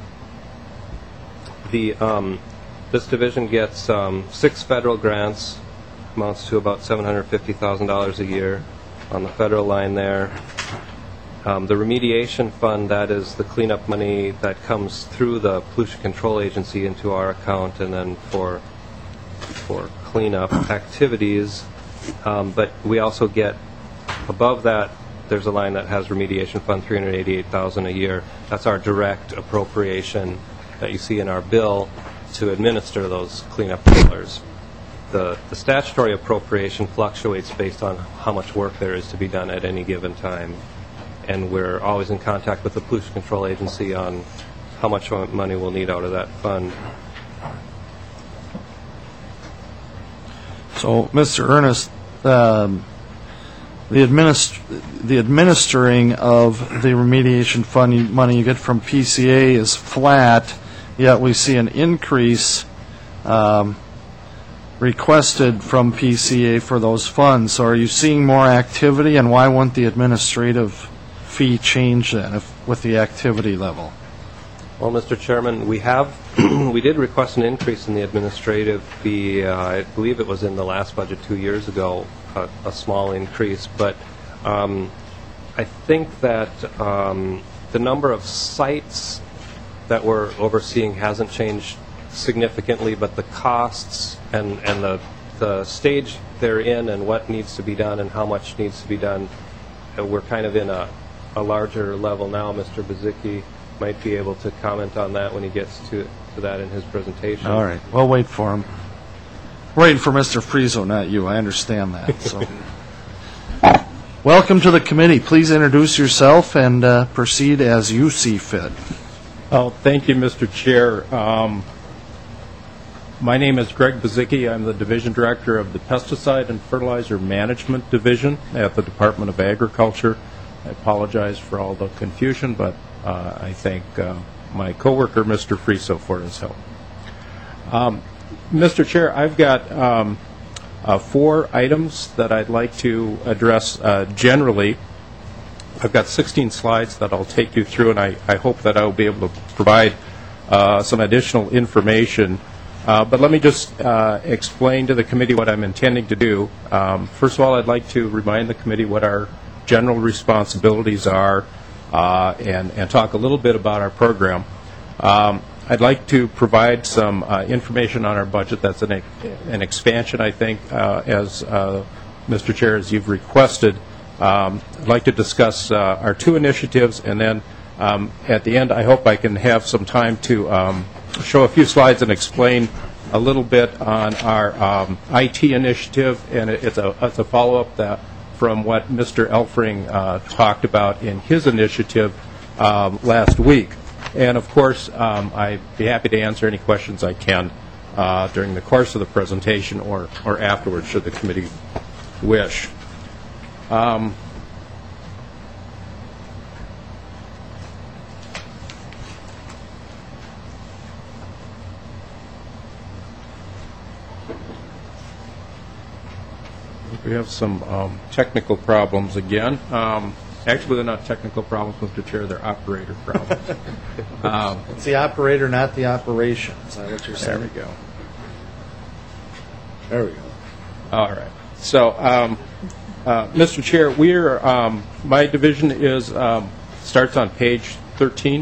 The um, this division gets um, six federal grants, amounts to about seven hundred fifty thousand dollars a year on the federal line there. Um, the remediation fund, that is the cleanup money that comes through the Pollution Control Agency into our account, and then for for cleanup activities. Um, but we also get above that. There's a line that has remediation fund, three hundred eighty-eight thousand dollars a year. That's our direct appropriation that you see in our bill to administer those cleanup killers. The, the statutory appropriation fluctuates based on how much work there is to be done at any given time. And we're always in contact with the Pollution Control Agency on how much money we'll need out of that fund. So, Mister Ernest, um, the, administ- the administering of the remediation fund money you get from P C A is flat, yet we see an increase um, requested from P C A for those funds. So are you seeing more activity, and why wouldn't the administrative fee change then if, with the activity level? Well, Mister Chairman, we have we did request an increase in the administrative fee. Uh, I believe it was in the last budget two years ago, a, a small increase. But um, I think that um, the number of sites that we're overseeing hasn't changed significantly, but the costs and, and the, the stage they're in and what needs to be done and how much needs to be done, uh, we're kind of in a, a larger level now. Mister Bazicki might be able to comment on that when he gets to, to that in his presentation. All right. We'll wait for him. We're waiting for Mister Frieso, not you. I understand that. So, welcome to the committee. Please introduce yourself and uh, proceed as you see fit. Oh, thank you, Mister Chair. Um, my name is Greg Bazicki. I'm the Division Director of the Pesticide and Fertilizer Management Division at the Department of Agriculture. I apologize for all the confusion, but uh, I thank uh, my coworker, Mister Frieso, for his help. Um, Mister Chair, I've got um, uh, four items that I'd like to address uh, generally. I've got sixteen slides that I'll take you through, and I, I hope that I'll be able to provide uh, some additional information. Uh, but let me just uh, explain to the committee what I'm intending to do. Um, first of all, I'd like to remind the committee what our general responsibilities are uh, and, and talk a little bit about our program. Um, I'd like to provide some uh, information on our budget. That's an, an expansion, I think, uh, as uh, Mister Chair, as you've requested. Um, I'd like to discuss uh, our two initiatives, and then um, at the end, I hope I can have some time to um, show a few slides and explain a little bit on our um, I T initiative, and it, it's a, it's a follow-up that from what Mister Elfring uh, talked about in his initiative um, last week. And, of course, um, I'd be happy to answer any questions I can uh, during the course of the presentation or, or afterwards, should the committee wish. Um, We have some um, technical problems again. Um, Actually, they're not technical problems, Mister Chair, they're operator problems. Um, It's the operator, not the operation. Is that what you're There we saying? go. There we go. All right. So, um, uh, Mister Chair, we're, um, my division is, um, starts on page thirteen,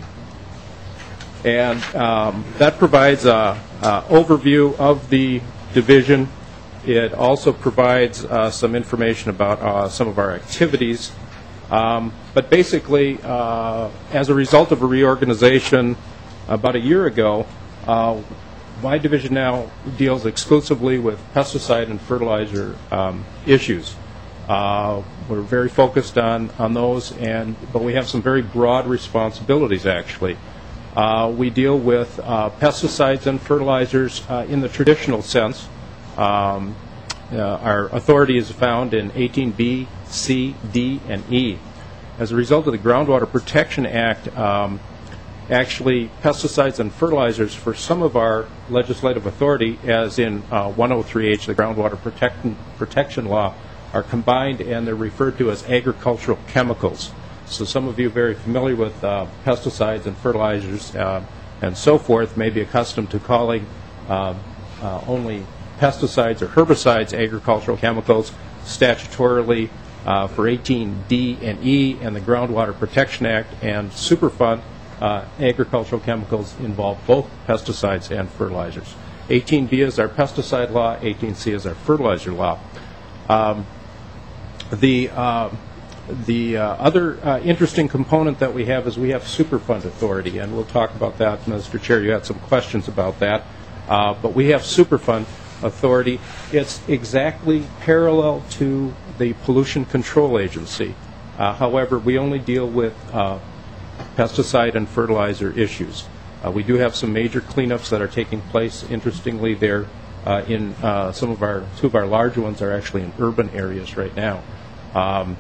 and um, that provides a, a overview of the division. It also provides uh, some information about uh, some of our activities. Um, but basically, uh, as a result of a reorganization about a year ago, uh, my division now deals exclusively with pesticide and fertilizer um, issues. Uh, we're very focused on, on those, and but we have some very broad responsibilities, actually. Uh, we deal with uh, pesticides and fertilizers uh, in the traditional sense. Um, uh, our authority is found in eighteen B, C, D, and E. As a result of the Groundwater Protection Act, um, actually pesticides and fertilizers for some of our legislative authority, as in uh, one oh three H, the Groundwater Protect Protection Law, are combined and they're referred to as agricultural chemicals. So some of you very familiar with uh, pesticides and fertilizers uh, and so forth may be accustomed to calling uh, uh, only pesticides or herbicides agricultural chemicals. Statutorily, uh, for eighteen D and E and the Groundwater Protection Act and Superfund, uh, agricultural chemicals involve both pesticides and fertilizers. eighteen B is our pesticide law, eighteen C is our fertilizer law. Um, the uh, the uh, other uh, interesting component that we have is we have Superfund authority, and we'll talk about that, Mister Chair. You had some questions about that. Uh, but we have Superfund authority. It's exactly parallel to the Pollution Control Agency. Uh, however, we only deal with uh, pesticide and fertilizer issues. Uh, we do have some major cleanups that are taking place. Interestingly, they're uh, in uh, some of our, two of our large ones are actually in urban areas right now. Um,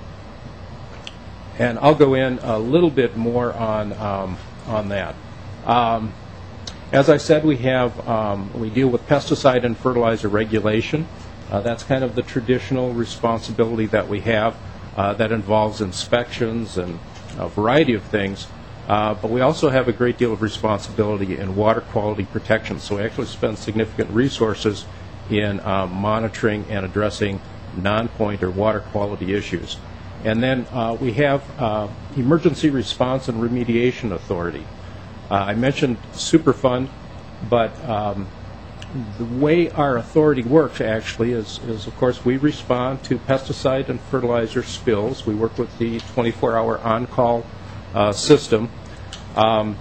and I'll go in a little bit more on, um, on that. Um, As I said, we have um, we deal with pesticide and fertilizer regulation. Uh, that's kind of the traditional responsibility that we have. Uh, that involves inspections and a variety of things. Uh, but we also have a great deal of responsibility in water quality protection. So we actually spend significant resources in um, monitoring and addressing non-point or water quality issues. And then uh, we have uh, emergency response and remediation authority. Uh, I mentioned Superfund, but um, the way our authority works actually is, is, of course, we respond to pesticide and fertilizer spills. We work with the twenty-four hour on-call uh, system. Um,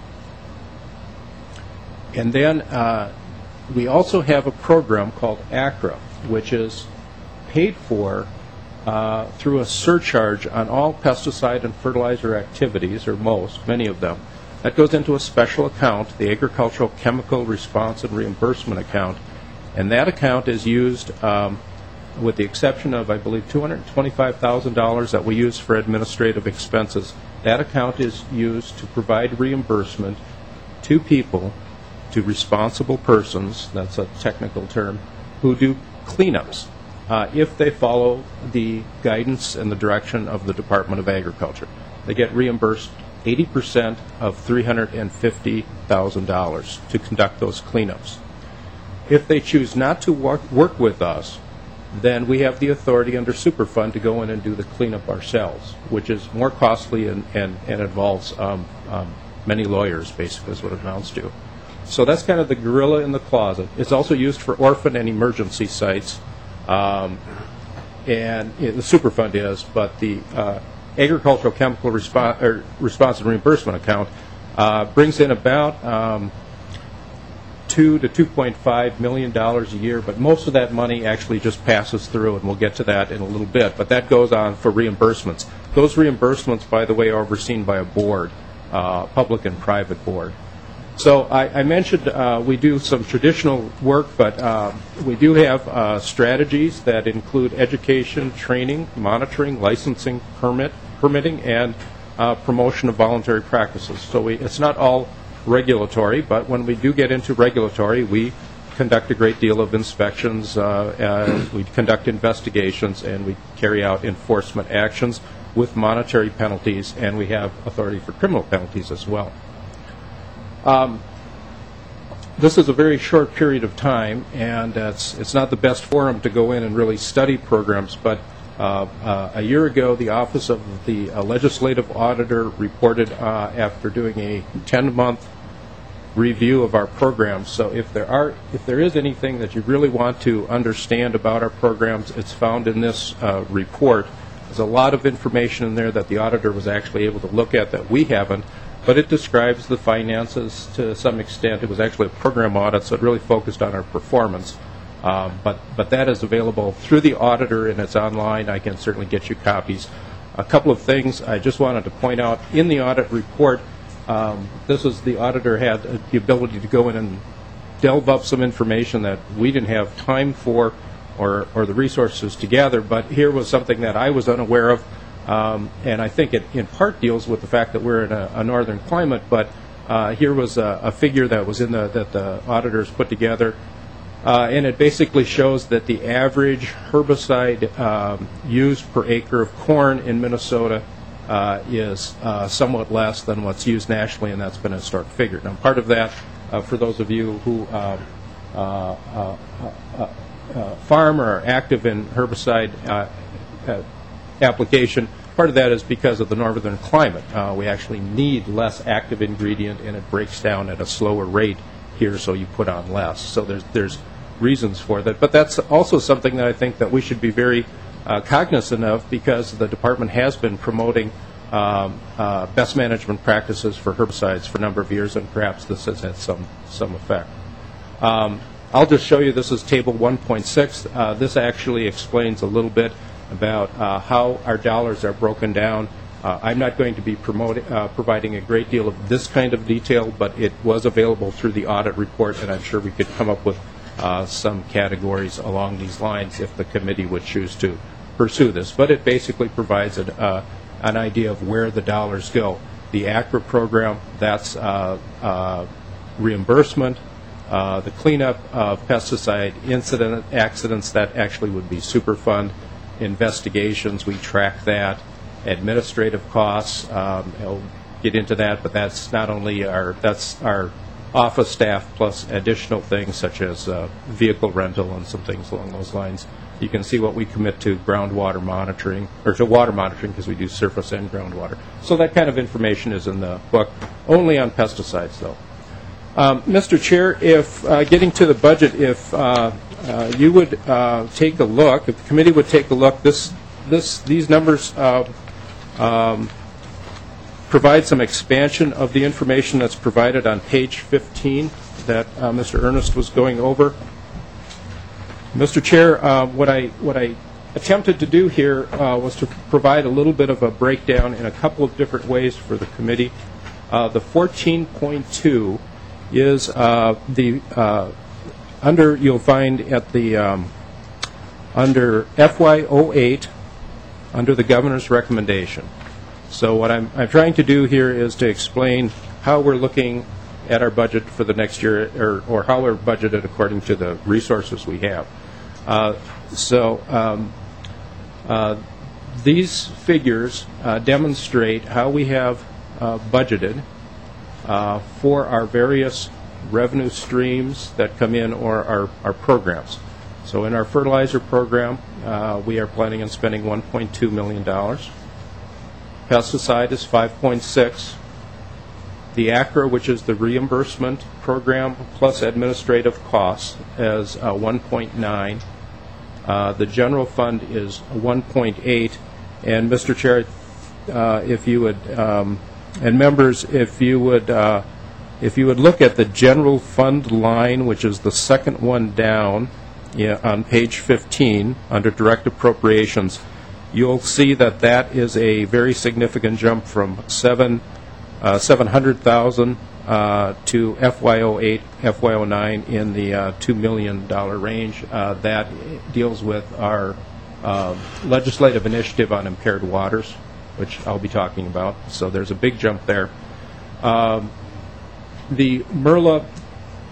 and then uh, we also have a program called ACRA, which is paid for uh, through a surcharge on all pesticide and fertilizer activities, or most, many of them. That goes into a special account, the Agricultural Chemical Response and Reimbursement Account, and that account is used, um, with the exception of, I believe, two hundred twenty-five thousand dollars that we use for administrative expenses. That account is used to provide reimbursement to people, to responsible persons, that's a technical term, who do cleanups, uh, if they follow the guidance and the direction of the Department of Agriculture. They get reimbursed eighty percent of three hundred fifty thousand dollars to conduct those cleanups. If they choose not to work, work with us, then we have the authority under Superfund to go in and do the cleanup ourselves, which is more costly and, and, and involves um, um, many lawyers, basically, is what it amounts to. So that's kind of the gorilla in the closet. It's also used for orphan and emergency sites, um, and yeah, the Superfund is, but the uh, Agricultural Chemical Response, or Response and Reimbursement Account uh, brings in about um, two to two point five million dollars a year, but most of that money actually just passes through, and we'll get to that in a little bit. But that goes on for reimbursements. Those reimbursements, by the way, are overseen by a board, uh, public and private board. So I, I mentioned uh, we do some traditional work, but uh, we do have uh, strategies that include education, training, monitoring, licensing, permit, permitting, and uh, promotion of voluntary practices. So we, it's not all regulatory, but when we do get into regulatory, we conduct a great deal of inspections, uh, uh, we conduct investigations, and we carry out enforcement actions with monetary penalties, and we have authority for criminal penalties as well. Um, This is a very short period of time, and it's, it's not the best forum to go in and really study programs, but uh, uh, a year ago, the Office of the uh, Legislative Auditor reported uh, after doing a ten-month review of our programs. So if there are, if there is anything that you really want to understand about our programs, it's found in this uh, report. There's a lot of information in there that the auditor was actually able to look at that we haven't. But it describes the finances to some extent. It was actually a program audit, so it really focused on our performance. Um, but, but that is available through the auditor, and it's online. I can certainly get you copies. A couple of things I just wanted to point out. In the audit report, um, this is the auditor had uh, the ability to go in and delve up some information that we didn't have time for or, or the resources to gather. But here was something that I was unaware of. Um, and I think it in part deals with the fact that we're in a, a northern climate, but uh, here was a, a figure that was in the, that the auditors put together, uh, and it basically shows that the average herbicide um, used per acre of corn in Minnesota uh, is uh, somewhat less than what's used nationally, and that's been a historic figure. Now, part of that, uh, for those of you who um, uh, uh, uh, uh, farm or are active in herbicide uh, uh, application, part of that is because of the northern climate. Uh, we actually need less active ingredient, and it breaks down at a slower rate here, so you put on less. So there's there's reasons for that. But that's also something that I think that we should be very uh, cognizant of, because the department has been promoting um, uh, best management practices for herbicides for a number of years, and perhaps this has had some, some effect. Um, I'll just show you, this is table one point six. Uh, this actually explains a little bit about uh, how our dollars are broken down. Uh, I'm not going to be promoting, uh, providing a great deal of this kind of detail, but it was available through the audit report, and I'm sure we could come up with uh, some categories along these lines if the committee would choose to pursue this. But it basically provides an, uh, an idea of where the dollars go. The A C R A program, that's uh, uh, reimbursement. Uh, the cleanup of pesticide incident accidents, that actually would be Superfund. Investigations, we track that. Administrative costs, um, I'll get into that, but that's not only our, that's our office staff plus additional things such as uh, vehicle rental and some things along those lines. You can see what we commit to groundwater monitoring, or to water monitoring, because we do surface and groundwater. So that kind of information is in the book, only on pesticides though. Um, Mister Chair, if uh, getting to the budget, if uh, uh, you would uh, take a look, if the committee would take a look, this, this, these numbers uh, um, provide some expansion of the information that's provided on page fifteen that uh, Mister Ernest was going over. Mister Chair, uh, what I what I attempted to do here uh, was to provide a little bit of a breakdown in a couple of different ways for the committee. Uh, the fourteen point two is uh, the uh, under you'll find at the um, under F Y oh eight under the governor's recommendation. So what I'm, I'm trying to do here is to explain how we're looking at our budget for the next year, or, or how we're budgeted according to the resources we have. Uh, so um, uh, these figures uh, demonstrate how we have uh, budgeted uh, for our various revenue streams that come in, or our, our programs. So in our fertilizer program, uh, we are planning on spending one point two million dollars. Pesticide is five point six. The A C R A, which is the reimbursement program plus administrative costs, is uh, one point nine. Uh, the general fund is one point eight. And Mister Chair, uh, if you would, um, and members, if you would, uh, if you would look at the general fund line, which is the second one down, yeah, on page fifteen under direct appropriations, you'll see that that is a very significant jump from seven uh, seven hundred thousand uh, to F Y oh eight, F Y oh nine in the uh, two million dollar range. Uh, that deals with our uh, legislative initiative on impaired waters, which I'll be talking about. So there's a big jump there. Um, the MERLA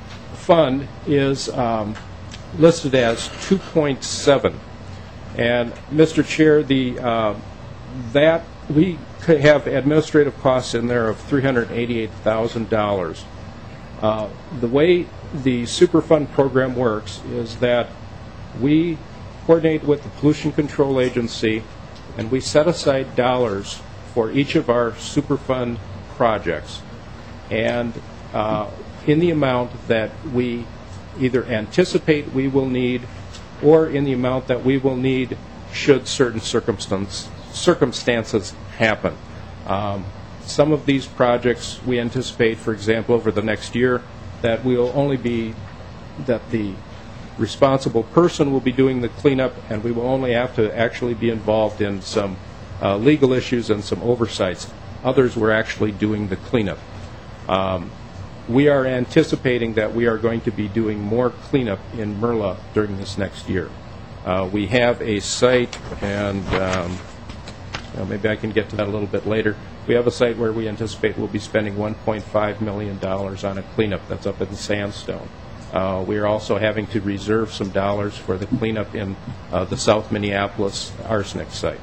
fund is um, listed as two point seven. And, Mister Chair, the uh, that we could have administrative costs in there of three hundred eighty-eight thousand dollars. Uh, the way the Superfund program works is that we coordinate with the Pollution Control Agency, and we set aside dollars for each of our Superfund projects, and uh, in the amount that we either anticipate we will need or in the amount that we will need should certain circumstance, circumstances happen. Um, some of these projects we anticipate, for example, over the next year, that we'll only be, that the responsible person will be doing the cleanup, and we will only have to actually be involved in some uh, legal issues and some oversights. Others we're actually doing the cleanup. Um, we are anticipating that we are going to be doing more cleanup in Merla during this next year. Uh, we have a site, and um, well, maybe I can get to that a little bit later. We have a site where we anticipate we'll be spending one point five million dollars on a cleanup. That's up in Sandstone. Uh, we are also having to reserve some dollars for the cleanup in uh, the South Minneapolis arsenic site.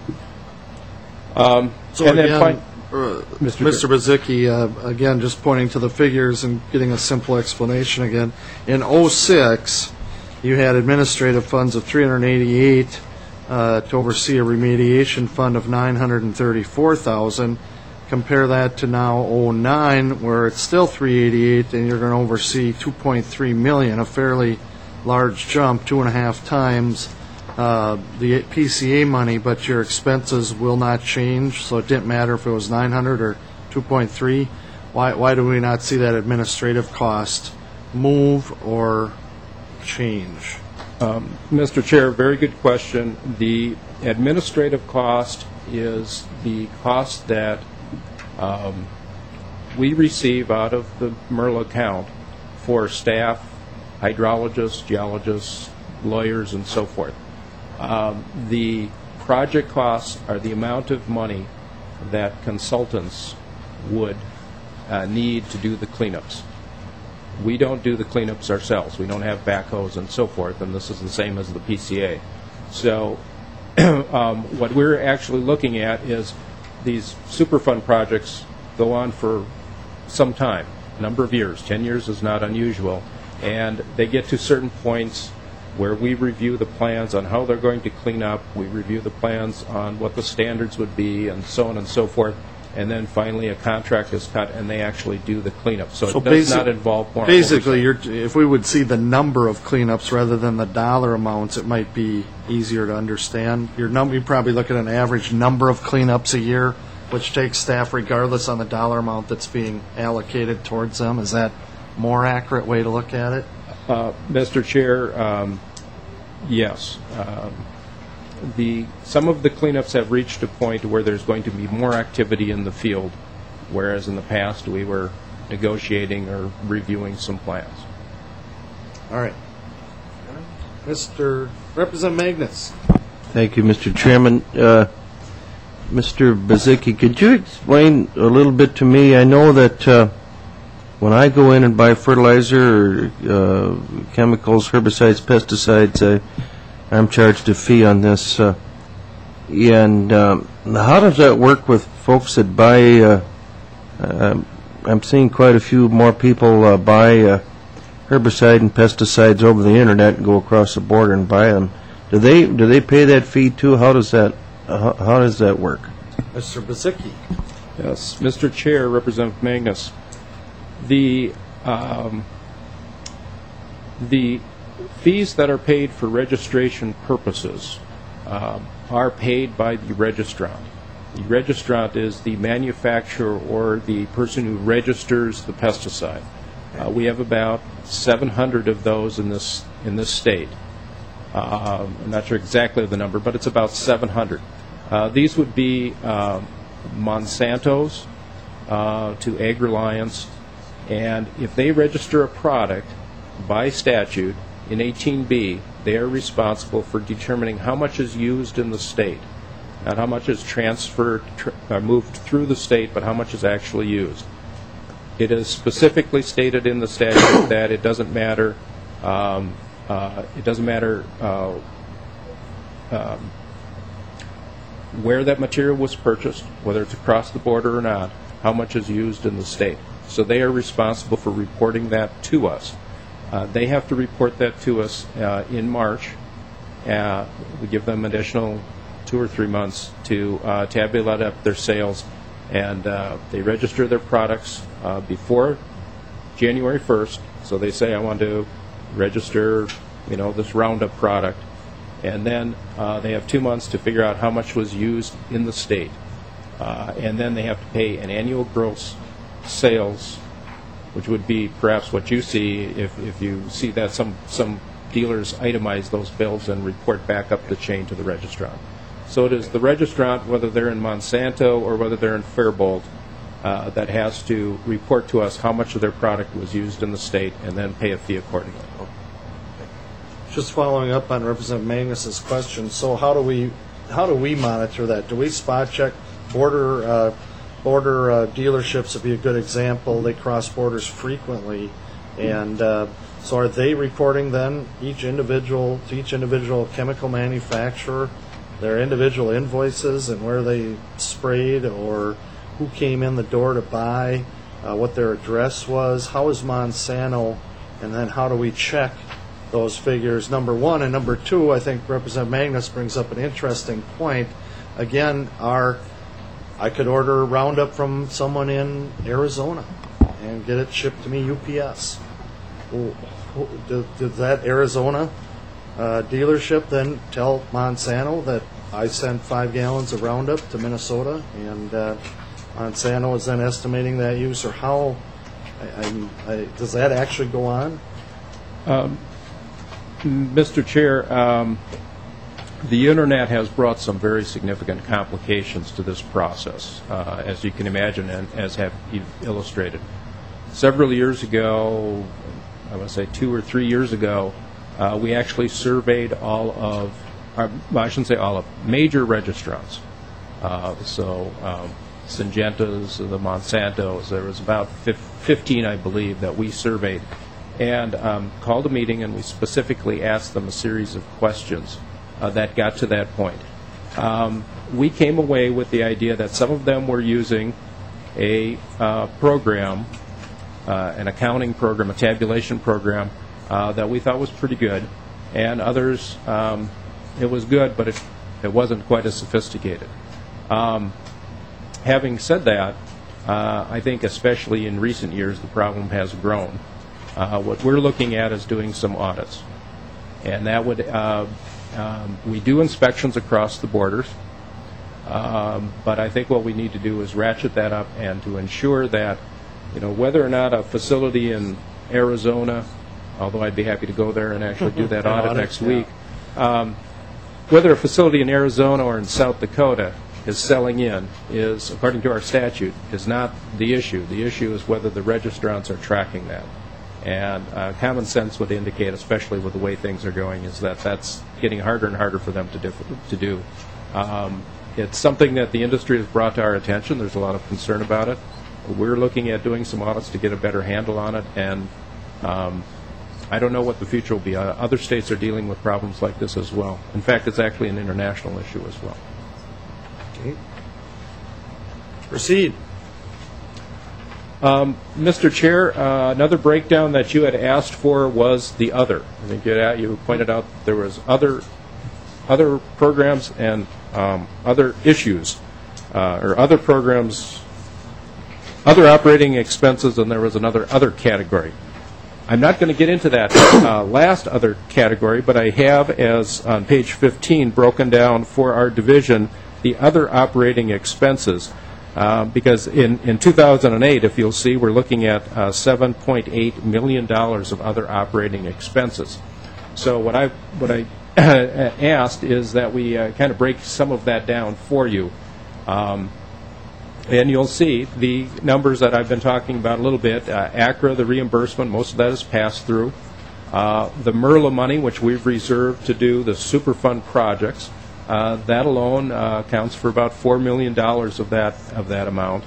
Um, So and then again, fin- uh, Mister Mister Bazicki, uh, again, just pointing to the figures and getting a simple explanation again. In oh six, you had administrative funds of three hundred eighty-eight uh, to oversee a remediation fund of nine hundred thirty-four thousand. Compare that to now oh nine, where it's still three hundred eighty-eight, and you're going to oversee two point three million, a fairly large jump, two and a half times uh, the P C A money, but your expenses will not change, so it didn't matter if it was nine hundred or two point three. Why, why do we not see that administrative cost move or change? Um, Mister Chair, very good question. The administrative cost is the cost that um, we receive out of the Merla account for staff, hydrologists, geologists, lawyers, and so forth. Um, the project costs are the amount of money that consultants would uh, need to do the cleanups. We don't do the cleanups ourselves. We don't have backhoes and so forth, and this is the same as the P C A. So um, what we're actually looking at is these Superfund projects go on for some time, a number of years. Ten years is not unusual, and they get to certain points where we review the plans on how they're going to clean up, we review the plans on what the standards would be, and so on and so forth, and then finally a contract is cut and they actually do the cleanup. So, So it does basi- not involve more Basically, oversight. you're, if we would see the number of cleanups rather than the dollar amounts, it might be easier to understand. Your number, you probably look at an average number of cleanups a year, which takes staff regardless on the dollar amount that's being allocated towards them. Is that a more accurate way to look at it? Uh, Mister Chair, um, yes. Um, the some of the cleanups have reached a point where there's going to be more activity in the field, whereas in the past we were negotiating or reviewing some plans. All right. Mister Representative Magnus. Thank you, Mister Chairman. Uh, Mister Bazicki, could you explain a little bit to me? I know that uh, when I go in and buy fertilizer, or, uh, chemicals, herbicides, pesticides, I, I'm charged a fee on this. Uh, and um, how does that work with folks that buy? Uh, uh, I'm seeing quite a few more people uh, buy uh, herbicide and pesticides over the internet and go across the border and buy them. Do they do they pay that fee too? How does that uh, how, how does that work? Mister Bazicki. Yes, Mister Chair, Representative Magnus. The um, the fees that are paid for registration purposes um, are paid by the registrant. The registrant is the manufacturer or the person who registers the pesticide. Uh, we have about seven hundred of those in this in this state. Uh, I'm not sure exactly the number, but it's about seven hundred. Uh, these would be uh, Monsanto's uh, to AgReliance, and if they register a product by statute in eighteen B, they are responsible for determining how much is used in the state, not how much is transferred, tr- uh, moved through the state, but how much is actually used. It is specifically stated in the statute that it doesn't matter, um, uh, it doesn't matter uh, um, where that material was purchased, whether it's across the border or not, how much is used in the state. So they are responsible for reporting that to us. Uh, they have to report that to us uh, in March. Uh, we give them additional two or three months to uh, tabulate up their sales, and uh, they register their products uh, before January first. So they say, I want to register, you know, this Roundup product, and then uh, they have two months to figure out how much was used in the state, uh, and then they have to pay an annual gross sales, which would be perhaps what you see if, if you see that some some dealers itemize those bills and report back up the chain to the registrant. So it is the registrant, whether they're in Monsanto or whether they're in Faribault, uh, that has to report to us how much of their product was used in the state and then pay a fee accordingly. Just following up on Representative Magnus's question, so how do we how do we monitor that? Do we spot check border uh, border uh, dealerships? Would be a good example. They cross borders frequently, and uh, so are they reporting then each individual to each individual chemical manufacturer their individual invoices and where they sprayed or who came in the door to buy, uh, what their address was? How is Monsanto, and then how do we check those figures, number one? And number two, I think Representative Magnus brings up an interesting point. Again, our I could order Roundup from someone in Arizona and get it shipped to me U P S. Well, did, did that Arizona uh, dealership then tell Monsanto that I sent five gallons of Roundup to Minnesota, and uh, Monsanto is then estimating that use, or how? I, I, I, does that actually go on? Um, Mister Chair, um, the Internet has brought some very significant complications to this process, uh, as you can imagine, and as have you illustrated. Several years ago, I want to say two or three years ago, uh, we actually surveyed all of, our, well, I shouldn't say all of, major registrants. Uh, so um, Syngenta's, the Monsanto's, there was about fifteen, I believe, that we surveyed, and um, called a meeting, and we specifically asked them a series of questions uh, that got to that point. Um, we came away with the idea that some of them were using a uh, program, uh, an accounting program, a tabulation program uh, that we thought was pretty good, and others, um, it was good, but it, it wasn't quite as sophisticated. Um, having said that, uh, I think especially in recent years the problem has grown. Uh, what we're looking at is doing some audits, and that would uh, um, we do inspections across the borders, um, but I think what we need to do is ratchet that up and to ensure that, you know, whether or not a facility in Arizona, although I'd be happy to go there and actually do that audit, audit next yeah. week, um, whether a facility in Arizona or in South Dakota is selling in is, according to our statute, is not the issue. The issue is whether the registrants are tracking that. And uh, common sense would indicate, especially with the way things are going, is that that's getting harder and harder for them to, diff- to do. Um, it's something that the industry has brought to our attention. There's a lot of concern about it. We're looking at doing some audits to get a better handle on it, and um, I don't know what the future will be. Uh, other states are dealing with problems like this as well. In fact, it's actually an international issue as well. Okay. Proceed. Um, Mister Chair, uh, another breakdown that you had asked for was the other. I think you, had, you pointed out there was other other programs and um, other issues, uh, or other programs, other operating expenses, and there was another other category. I'm not going to get into that uh, last other category, but I have, as on page fifteen, broken down for our division the other operating expenses. Uh, because in, in two thousand eight, if you'll see, we're looking at uh, seven point eight million dollars of other operating expenses. So what I what I asked is that we uh, kind of break some of that down for you. Um, and you'll see the numbers that I've been talking about a little bit. Uh, ACRA, the reimbursement, most of that is passed through. Uh, the MERLA money, which we've reserved to do the Superfund projects, Uh, that alone uh, accounts for about four million dollars of that of that amount.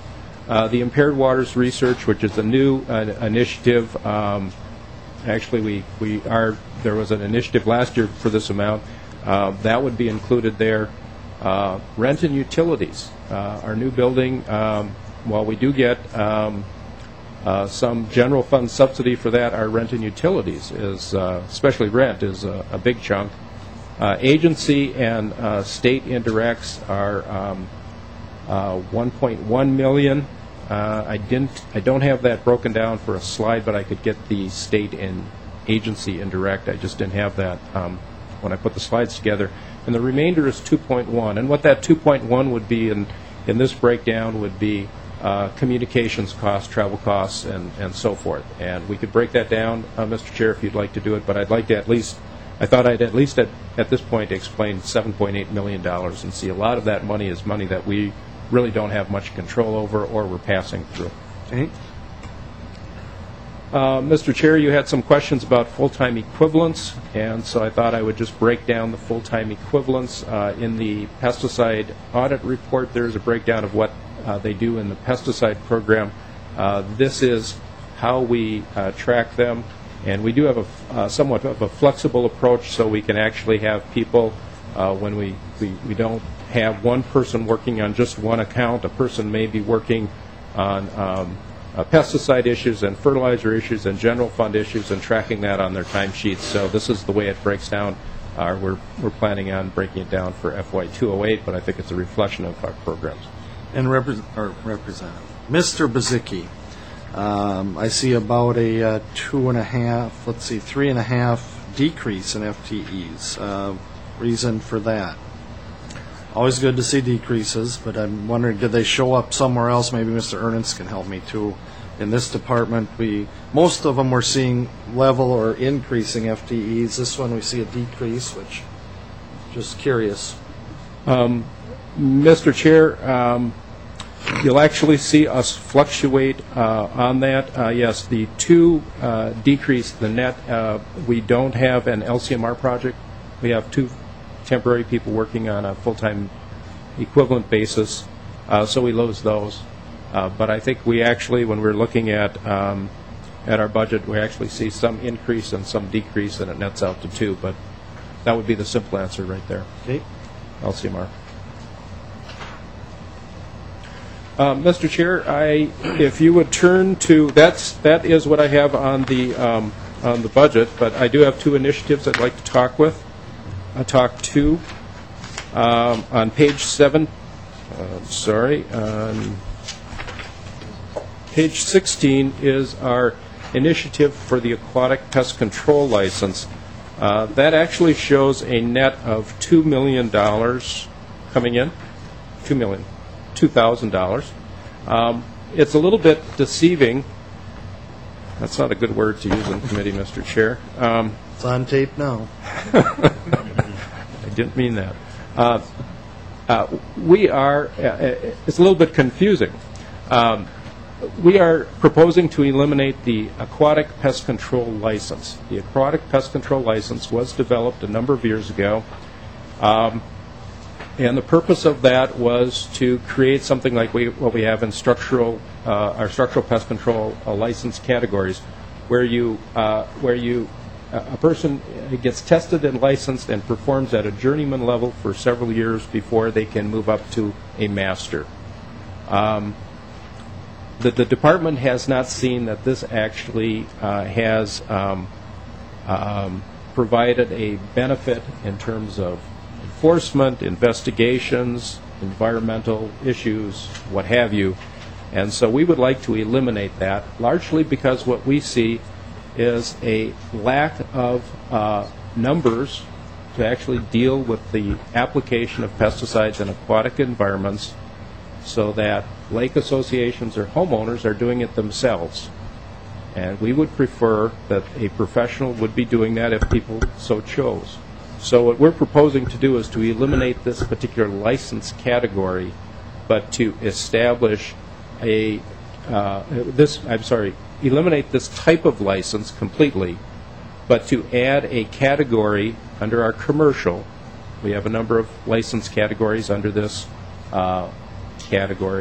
Uh, The Impaired Waters Research, which is a new uh, initiative, um, actually, we we are, there was an initiative last year for this amount. Uh, That would be included there. Uh, Rent and utilities. Uh, Our new building, um, while we do get um, uh, some general fund subsidy for that, our rent and utilities is, uh, especially rent, is a, a big chunk. Uh, agency and uh, state indirects are um, uh, one point one million. Uh, I didn't, I don't have that broken down for a slide, but I could get the state and agency indirect. I just didn't have that um, when I put the slides together. And the remainder is two point one. And what that two point one would be in, in this breakdown would be uh, communications costs, travel costs, and, and so forth. And we could break that down, uh, Mister Chair, if you'd like to do it, but I'd like to at least, I thought I'd at least at, at this point explain seven point eight million dollars, and see a lot of that money is money that we really don't have much control over or we're passing through. Okay. Uh, Mister Chair, you had some questions about full-time equivalents, and so I thought I would just break down the full-time equivalents. Uh, in the pesticide audit report, there's a breakdown of what uh, they do in the pesticide program. Uh, this is how we uh, track them, and we do have a uh, somewhat of a flexible approach, so we can actually have people, uh, when we, we, we don't have one person working on just one account. A person may be working on um, uh, pesticide issues and fertilizer issues and general fund issues and tracking that on their timesheets. So this is the way it breaks down. Uh, we're, we're planning on breaking it down for F Y two oh eight, but I think it's a reflection of our programs. And repre- or Representative, Mister Bazicki, um, I see about a uh, two and a half, let's see, three and a half decrease in F T Es. Uh, reason for that? Always good to see decreases, but I'm wondering, did they show up somewhere else? Maybe Mister Ernst can help me too. In this department, we most of them we're seeing level or increasing F T Es. This one we see a decrease, which just curious. Um, Mister Chair, um, you'll actually see us fluctuate uh, on that. Uh, yes, the two uh, decrease the net. Uh, we don't have an L C M R project. We have two temporary people working on a full-time equivalent basis, uh, so we lose those. Uh, but I think we actually, when we're looking at um, at our budget, we actually see some increase and some decrease, and it nets out to two. But that would be the simple answer right there. Okay. L C M R. Um, Mister Chair, I, if you would turn to, that's that is what I have on the um, on the budget. But I do have two initiatives I'd like to talk with. I talk to um, on page seven. Uh, sorry, on page sixteen is our initiative for the aquatic pest control license. Uh, that actually shows a net of two million dollars coming in. Two million, two thousand dollars. Um, it's a little bit deceiving. That's not a good word to use in committee, Mister Chair. Um, It's on tape now. I didn't mean that. Uh, uh, we are, uh, it's a little bit confusing. Um, we are proposing to eliminate the aquatic pest control license. The aquatic pest control license was developed a number of years ago, um, and the purpose of that was to create something like we, what we have in structural, uh, our structural pest control uh, license categories, where you, uh, where you a person gets tested and licensed and performs at a journeyman level for several years before they can move up to a master. Um, the, the department has not seen that this actually uh, has um, um, provided a benefit in terms of enforcement, investigations, environmental issues, what have you. And so we would like to eliminate that, largely because what we see is a lack of uh, numbers to actually deal with the application of pesticides in aquatic environments, so that lake associations or homeowners are doing it themselves. And we would prefer that a professional would be doing that if people so chose. So what we're proposing to do is to eliminate this particular license category, but to establish a, uh, this, I'm sorry, eliminate this type of license completely, but to add a category under our commercial. We have a number of license categories under this uh, category,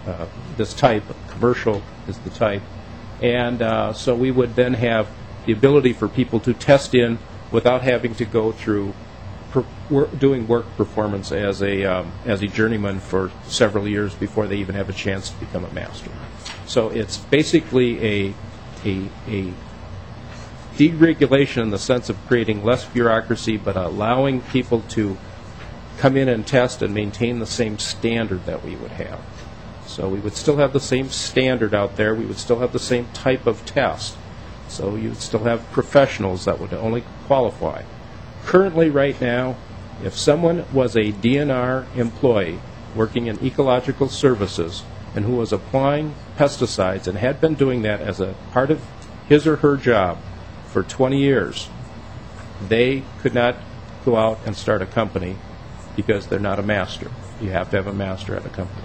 uh, this type, commercial is the type. And uh, so we would then have the ability for people to test in without having to go through per, work, doing work performance as a um, as a journeyman for several years before they even have a chance to become a master. So it's basically a a, a deregulation in the sense of creating less bureaucracy, but allowing people to come in and test and maintain the same standard that we would have. So we would still have the same standard out there. We would still have the same type of test. So you would still have professionals that would only qualify. Currently, right now, if someone was a D N R employee working in ecological services and who was applying pesticides and had been doing that as a part of his or her job for twenty years, they could not go out and start a company because they're not a master. You have to have a master at a company.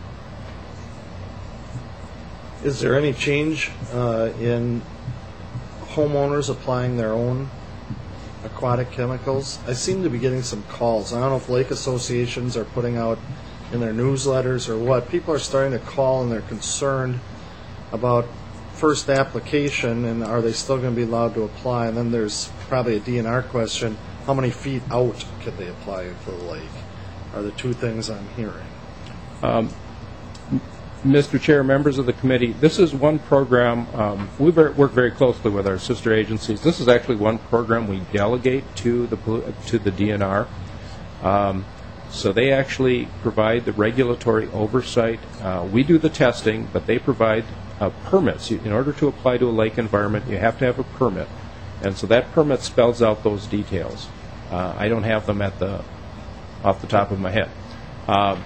Is there any change uh, in homeowners applying their own aquatic chemicals? I seem to be getting some calls. I don't know if lake associations are putting out in their newsletters or what. People are starting to call and they're concerned about first application and are they still going to be allowed to apply? And then there's probably a D N R question. How many feet out could they apply into the lake? Are the two things I'm hearing. Um, Mister Chair, members of the committee, this is one program, um, we ver- work very closely with our sister agencies. This is actually one program we delegate to the to the D N R. Um, so they actually provide the regulatory oversight. Uh, we do the testing, but they provide uh, permits. In order to apply to a lake environment, you have to have a permit. And so that permit spells out those details. Uh, I don't have them at the off the top of my head. Um,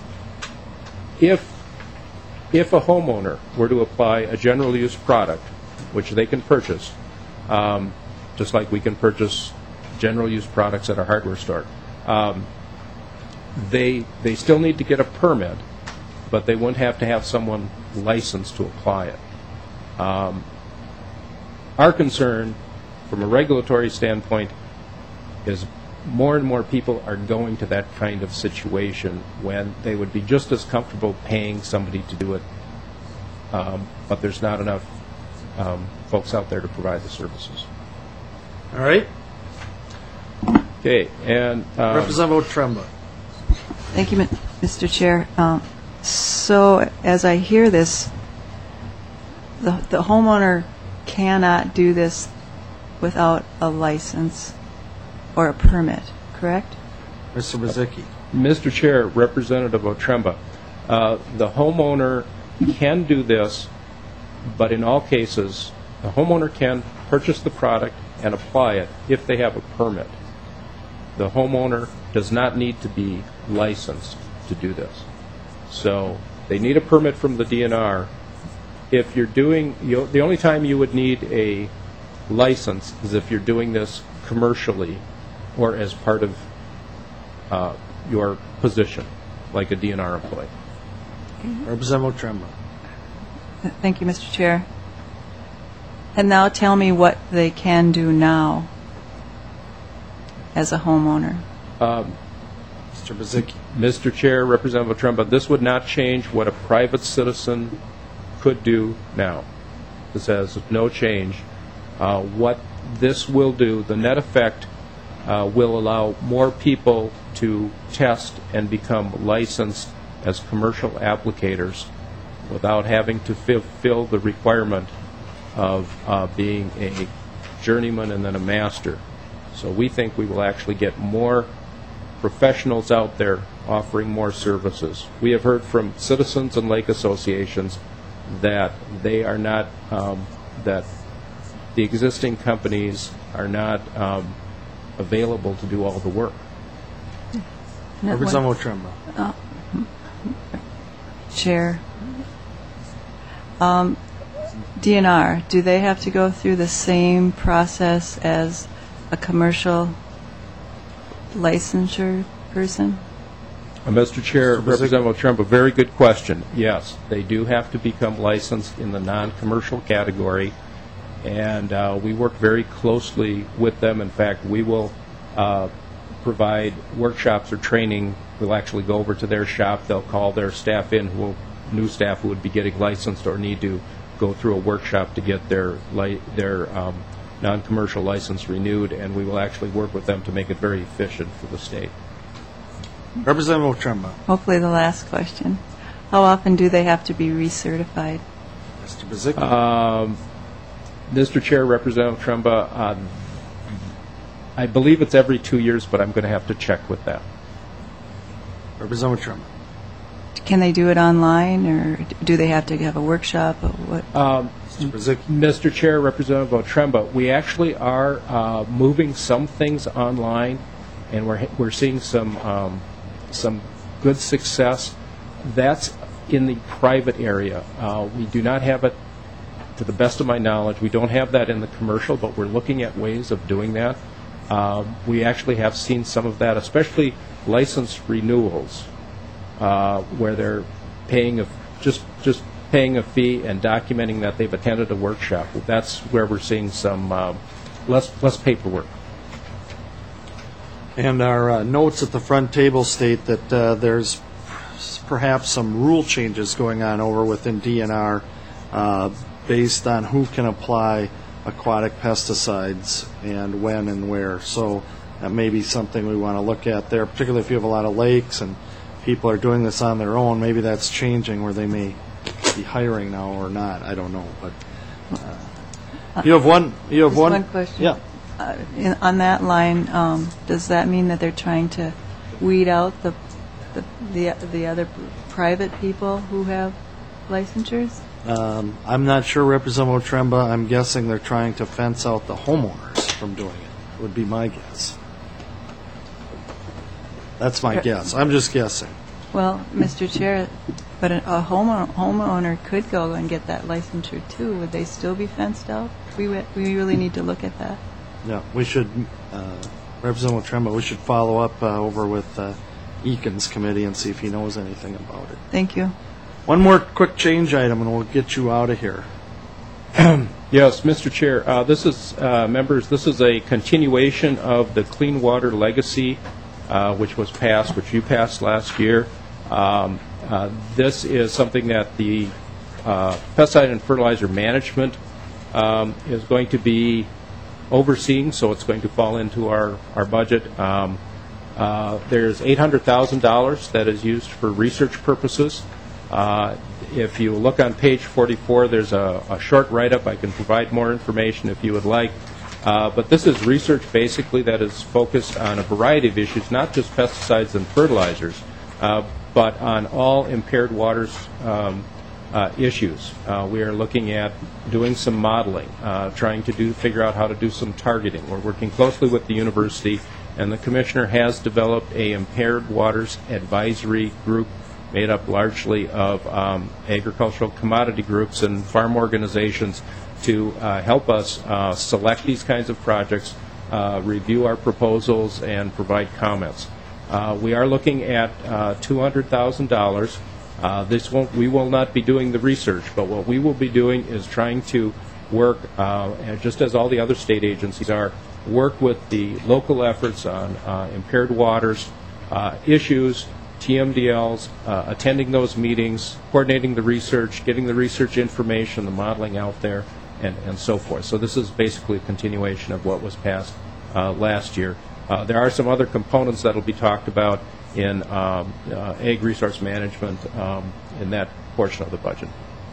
if If a homeowner were to apply a general use product, which they can purchase, um, just like we can purchase general use products at our hardware store, um, they they still need to get a permit, but they wouldn't have to have someone licensed to apply it. Um, our concern, from a regulatory standpoint, is more and more people are going to that kind of situation when they would be just as comfortable paying somebody to do it, um, but there's not enough um, folks out there to provide the services. All right. Okay, and um, Representative Otremba. Thank you, Mister Chair. Um, so, as I hear this, the the homeowner cannot do this without a license or a permit, correct? Mister Bazicki. Mister Chair, Representative Otremba, uh, the homeowner can do this, but in all cases, the homeowner can purchase the product and apply it if they have a permit. The homeowner does not need to be licensed to do this. So they need a permit from the D N R. If you're doing, you, the only time you would need a license is if you're doing this commercially or as part of uh, your position, like a D N R employee. Representative Otremba. Thank you, Mister Chair. And now tell me what they can do now as a homeowner. Um, Mister Bazicki. Mister Chair, Representative Otremba, this would not change what a private citizen could do now. This has no change. Uh, what this will do, the net effect, uh, will allow more people to test and become licensed as commercial applicators without having to fulfill the requirement of uh, being a journeyman and then a master. So we think we will actually get more professionals out there offering more services. We have heard from citizens and lake associations that they are not, um, that the existing companies are not um, available to do all the work. Representative Otremba. Uh, Chair. Um, D N R, do they have to go through the same process as a commercial licensure person? Uh, Mister Chair, Representative Otremba, very good question. Yes, they do have to become licensed in the non-commercial category, and uh, we work very closely with them. In fact, we will uh, provide workshops or training. We'll actually go over to their shop. They'll call their staff in who will new staff who would be getting licensed or need to go through a workshop to get their li- their um, non-commercial license renewed, and we will actually work with them to make it very efficient for the state. Representative Otremba. Hopefully the last question. How often do they have to be recertified? Mister Bazicki. Um, Mister Chair, Representative Tremba, uh, I believe it's every two years, but I'm going to have to check with that. Representative Tremba. Can they do it online, or do they have to have a workshop? Or what? Um, Mister Bazicki. Mister Chair, Representative Otremba, we actually are uh, moving some things online, and we're we're seeing some um, some good success. That's in the private area. Uh, we do not have it, to the best of my knowledge, we don't have that in the commercial, but we're looking at ways of doing that. Uh, we actually have seen some of that, especially license renewals, uh, where they're paying a, just just paying a fee and documenting that they've attended a workshop. That's where we're seeing some uh, less less paperwork. And our uh, notes at the front table state that uh, there's perhaps some rule changes going on over within D N R uh, based on who can apply aquatic pesticides and when and where. So that may be something we want to look at there, particularly if you have a lot of lakes and people are doing this on their own. Maybe that's changing where they may be hiring now or not. I don't know. But uh, you have one. You have Just one. one question. Yeah. Uh, in, on that line, um, does that mean that they're trying to weed out the the the, the other private people who have licensures? Um, I'm not sure, Representative Tremba. I'm guessing they're trying to fence out the homeowners from doing it, would be my guess. That's my guess. I'm just guessing. Well, Mister Chair, but a, a homeowner, homeowner could go and get that licensure too. Would they still be fenced out? We re- we really need to look at that. Yeah, we should, uh, Representative Tremba, we should follow up uh, over with uh, Eakin's committee and see if he knows anything about it. Thank you. One more quick change item, and we'll get you out of here. Yes, Mister Chair, uh, this is, uh, members, this is a continuation of the Clean Water Legacy, uh, which was passed, which you passed last year. Um, uh, this is something that the uh, pesticide and fertilizer management um, is going to be overseeing, so it's going to fall into our, our budget. Um, uh, there's eight hundred thousand dollars that is used for research purposes. Uh, if you look on page forty-four, there's a, a short write-up. I can provide more information if you would like. Uh, but this is research basically that is focused on a variety of issues, not just pesticides and fertilizers, uh, but on all impaired waters um, uh, issues. Uh, we are looking at doing some modeling, uh, trying to do figure out how to do some targeting. We're working closely with the university, and the commissioner has developed a impaired waters advisory group made up largely of um, agricultural commodity groups and farm organizations to uh, help us uh, select these kinds of projects, uh, review our proposals, and provide comments. Uh, we are looking at uh, two hundred thousand dollars. Uh, this won't, we will not be doing the research, but what we will be doing is trying to work, uh, and just as all the other state agencies are, work with the local efforts on uh, impaired waters uh, issues, T M D Ls, uh, attending those meetings, coordinating the research, getting the research information, the modeling out there, and, and so forth. So this is basically a continuation of what was passed uh, last year. Uh, there are some other components that will be talked about in um, uh, ag resource management um, in that portion of the budget.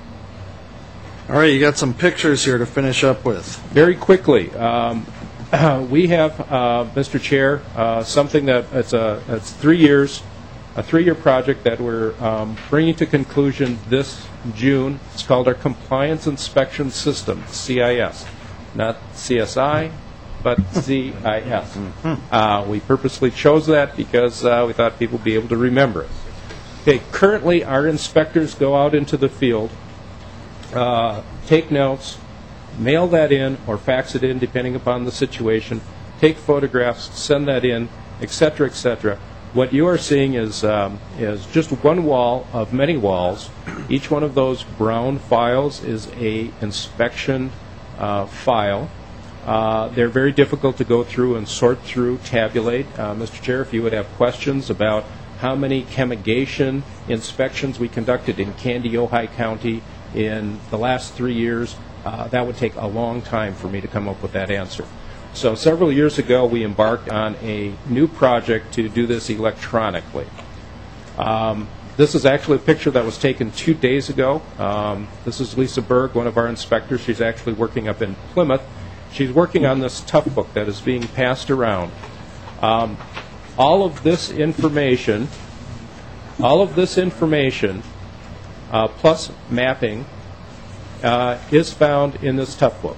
All right, you got some pictures here to finish up with. Very quickly, um, we have, uh, Mister Chair, uh, something that it's a it's three years, a three-year project that we're um, bringing to conclusion this June. It's called our Compliance Inspection System, C I S, not C S I, but C I S. Uh, we purposely chose that because uh, we thought people would be able to remember it. Okay, currently our inspectors go out into the field, uh, take notes, mail that in or fax it in depending upon the situation, take photographs, send that in, et cetera, et cetera. What you are seeing is um, is just one wall of many walls. Each one of those brown files is a inspection uh, file. Uh, they're very difficult to go through and sort through, tabulate. Uh, Mister Chair, if you would have questions about how many chemigation inspections we conducted in Candy, Ojai County in the last three years, uh, that would take a long time for me to come up with that answer. So several years ago, we embarked on a new project to do this electronically. Um, this is actually a picture that was taken two days ago. Um, this is Lisa Berg, one of our inspectors. She's actually working up in Plymouth. She's working on this tough book that is being passed around. Um, all of this information, all of this information, uh, plus mapping, uh, is found in this tough book.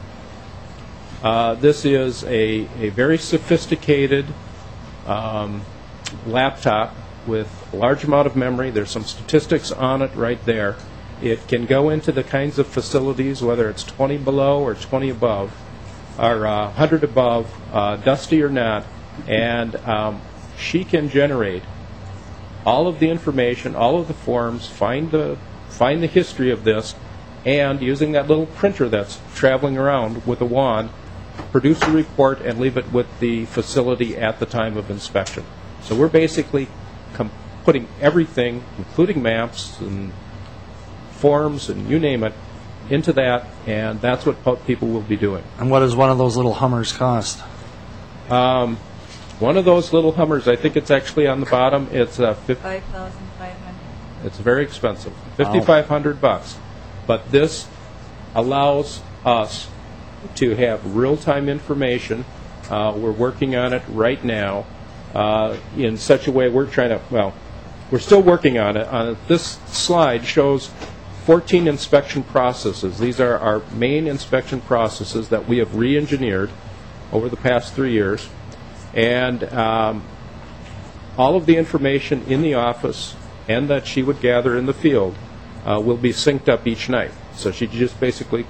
Uh, this is a, a very sophisticated um, laptop with a large amount of memory. There's some statistics on it right there. It can go into the kinds of facilities, whether it's twenty below or twenty above, or uh, one hundred above, uh, dusty or not, and um, she can generate all of the information, all of the forms, find the find the history of this, and using that little printer that's traveling around with a wand, produce a report and leave it with the facility at the time of inspection. So we're basically com- putting everything, including maps and forms and you name it, into that, and that's what po- people will be doing. And what does one of those little Hummers cost? Um, one of those little Hummers, I think it's actually on the bottom. It's uh, fif- five thousand five hundred. It's very expensive, fifty-five hundred bucks. But this allows us to have real-time information. Uh, we're working on it right now uh, in such a way we're trying to, well, we're still working on it. Uh, this slide shows fourteen inspection processes. These are our main inspection processes that we have re-engineered over the past three years. And um, all of the information in the office and that she would gather in the field uh, will be synced up each night. So she just basically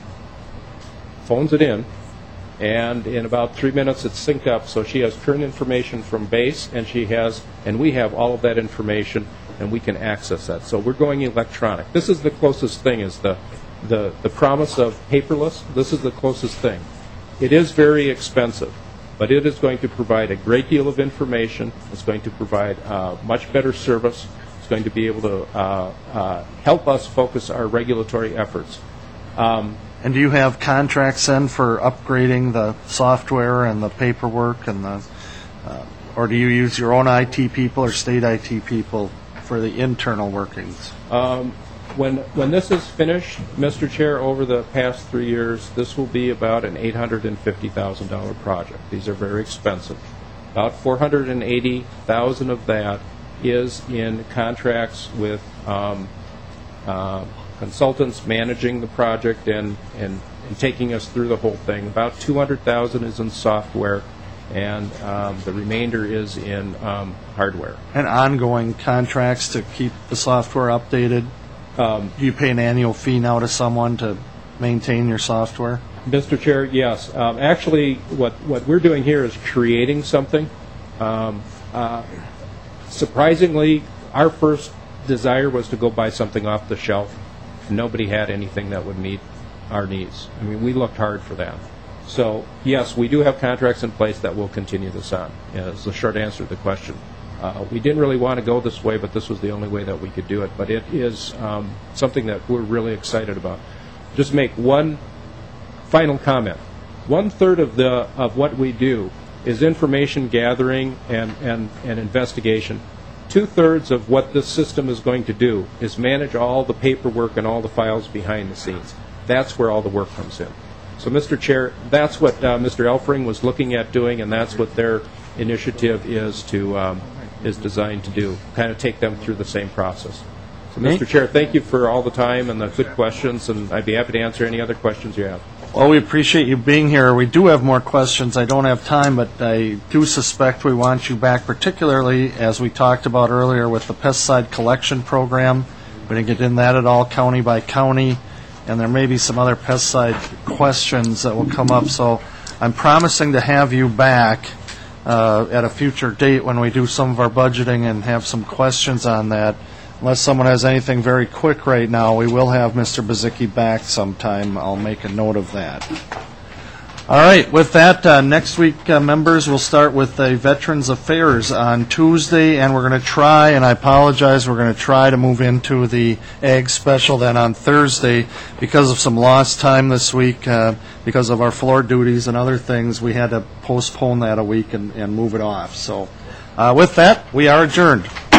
phones it in, and in about three minutes it's synced up, so she has current information from base, and she has, and we have all of that information, and we can access that. So we're going electronic. This is the closest thing, is the, the, the promise of paperless. This is the closest thing. It is very expensive, but it is going to provide a great deal of information. It's going to provide uh, much better service. It's going to be able to uh, uh, help us focus our regulatory efforts. Um, And do you have contracts then for upgrading the software and the paperwork and the, uh, or do you use your own I T people or state I T people for the internal workings? Um, when when this is finished, Mister Chair, over the past three years, this will be about an eight hundred fifty thousand dollars project. These are very expensive. About four hundred eighty thousand dollars of that is in contracts with um, uh, consultants managing the project and, and, and taking us through the whole thing. About two hundred thousand dollars is in software, and um, the remainder is in um, hardware. And ongoing contracts to keep the software updated? Um, do you pay an annual fee now to someone to maintain your software? Mister Chair, yes. Um, actually, what, what we're doing here is creating something. Um, uh, surprisingly, our first desire was to go buy something off the shelf. Nobody had anything that would meet our needs. I mean, we looked hard for that. So, yes, we do have contracts in place that will continue this on, is the short answer to the question. Uh, we didn't really want to go this way, but this was the only way that we could do it. But it is um, something that we're really excited about. Just make one final comment. One-third of the of what we do is information gathering and, and, and investigation. Two-thirds of what this system is going to do is manage all the paperwork and all the files behind the scenes. That's where all the work comes in. So, Mister Chair, that's what uh, Mister Elfring was looking at doing, and that's what their initiative is to um, is designed to do, kind of take them through the same process. So, Mister Chair, thank you for all the time and the good questions, and I'd be happy to answer any other questions you have. Well, we appreciate you being here. We do have more questions. I don't have time, but I do suspect we want you back, particularly as we talked about earlier with the pesticide collection program. We didn't get in that at all, county by county, and there may be some other pesticide questions that will come up. So I'm promising to have you back uh, at a future date when we do some of our budgeting and have some questions on that. Unless someone has anything very quick right now, we will have Mister Bazicki back sometime. I'll make a note of that. All right, with that, uh, next week, uh, members, we'll start with the Veterans Affairs on Tuesday, and we're going to try, and I apologize, we're going to try to move into the Ag Special then on Thursday. Because of some lost time this week, uh, because of our floor duties and other things, we had to postpone that a week and, and move it off. So uh, with that, we are adjourned.